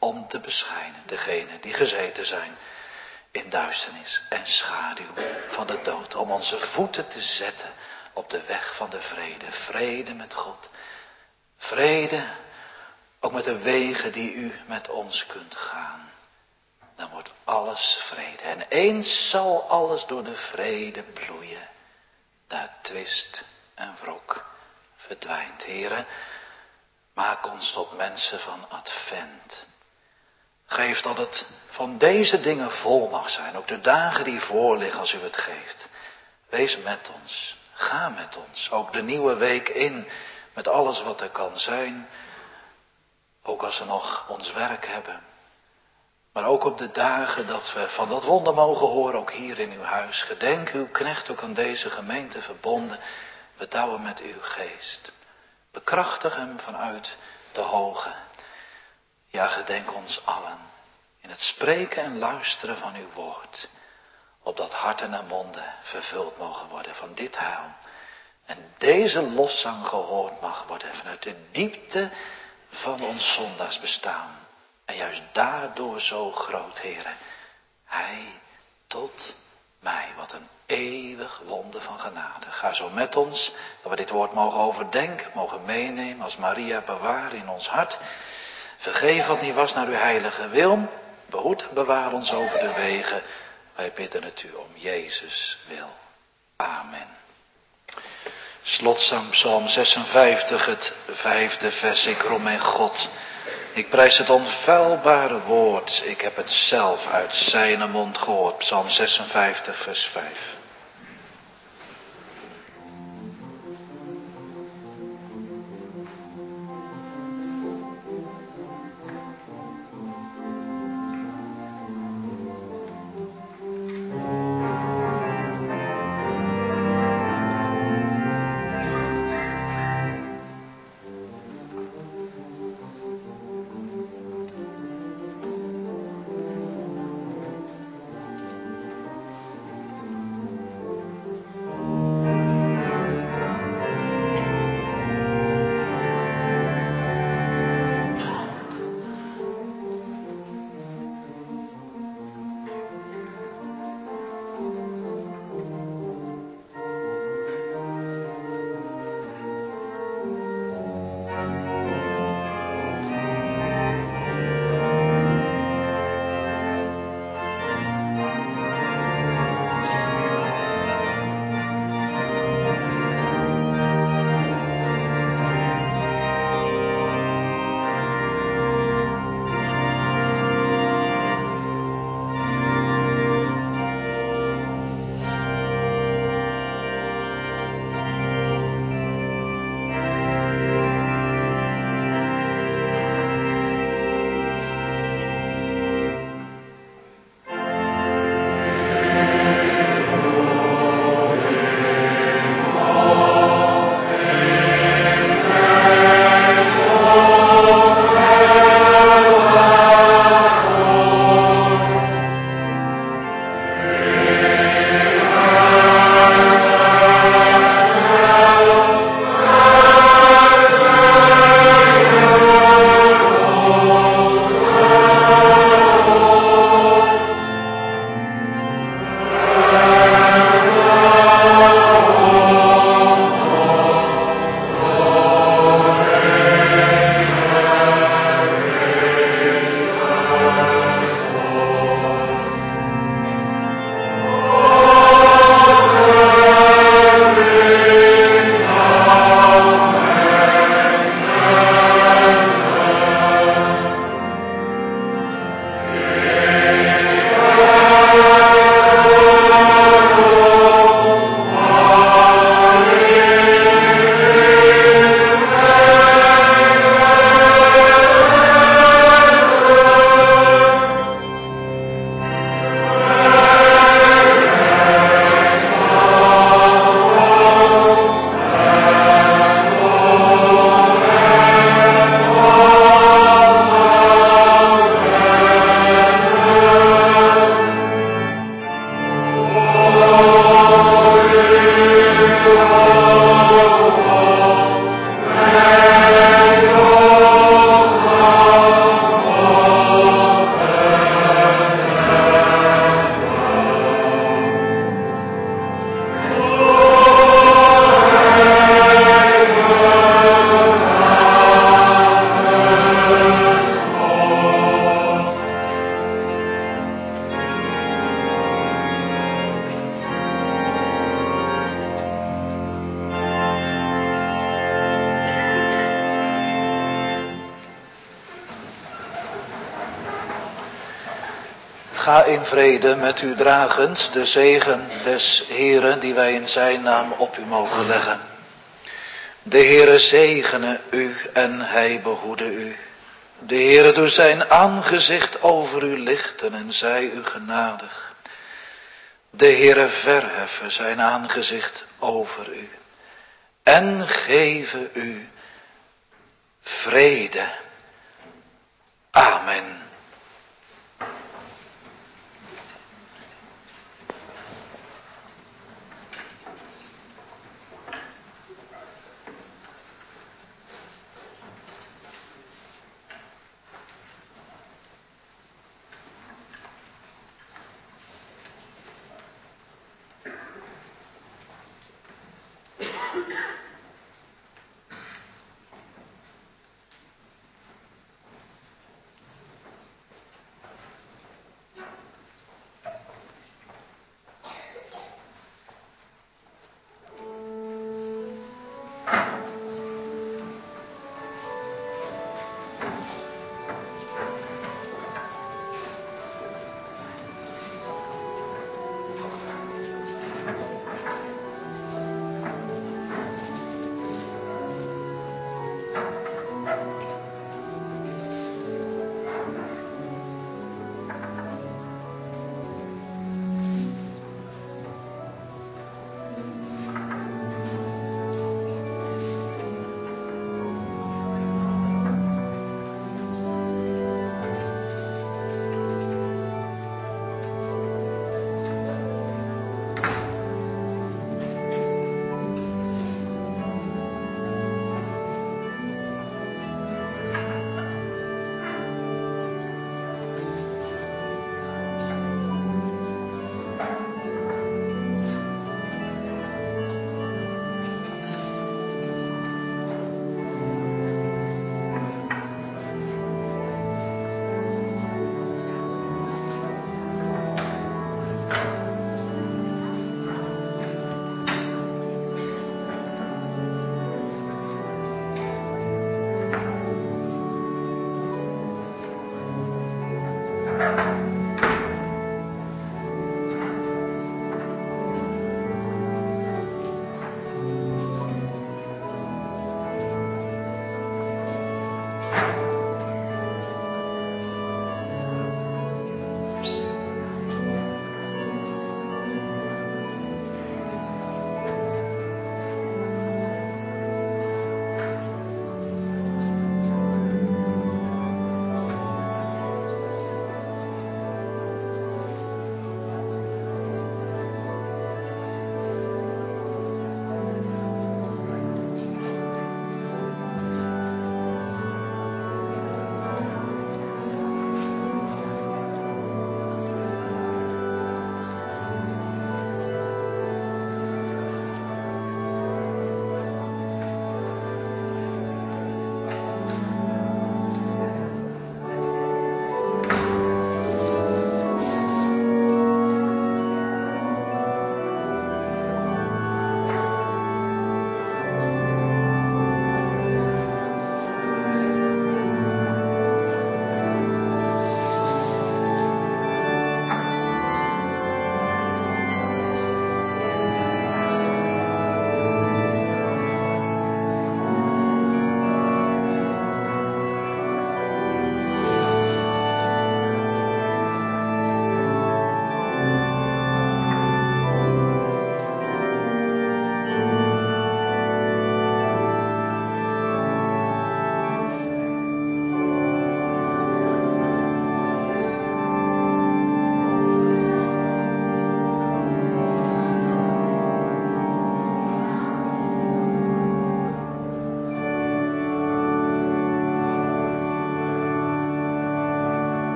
[SPEAKER 1] om te beschijnen degenen die gezeten zijn in duisternis en schaduw van de dood. Om onze voeten te zetten op de weg van de vrede. Vrede met God. Vrede ook met de wegen die u met ons kunt gaan. Dan wordt alles vrede. En eens zal alles door de vrede bloeien. Daar twist en wrok verdwijnt. Heren, maak ons tot mensen van advent. Geef dat het van deze dingen vol mag zijn. Ook de dagen die voorliggen als u het geeft. Wees met ons. Ga met ons. Ook de nieuwe week in. Met alles wat er kan zijn. Ook als we nog ons werk hebben. Maar ook op de dagen dat we van dat wonder mogen horen. Ook hier in uw huis. Gedenk uw knecht ook aan deze gemeente verbonden. We douwen met uw geest. Bekrachtig hem vanuit de hoge. Ja, gedenk ons allen in het spreken en luisteren van uw woord. Opdat harten en monden vervuld mogen worden van dit heil. En deze loszang gehoord mag worden vanuit de diepte van ons zondags bestaan. En juist daardoor zo groot, Heere. Hij tot mij, wat een eeuwig wonder van genade. Ga zo met ons, dat we dit woord mogen overdenken, mogen meenemen als Maria bewaren in ons hart. Vergeef wat niet was naar uw heilige wil. Behoed en bewaar ons over de wegen. Wij bidden het u om Jezus wil. Amen. Slotzang Psalm 56, het 5e vers. Ik roem mijn God. Ik prijs het onfeilbare woord. Ik heb het zelf uit zijn mond gehoord. Psalm 56, vers 5. Ga in vrede met u dragend de zegen des Heeren die wij in zijn naam op u mogen leggen. De Heere zegene u en hij behoede u. De Heere doet zijn aangezicht over u lichten en zij u genadig. De Heere verheffen zijn aangezicht over u en geven u vrede. Amen.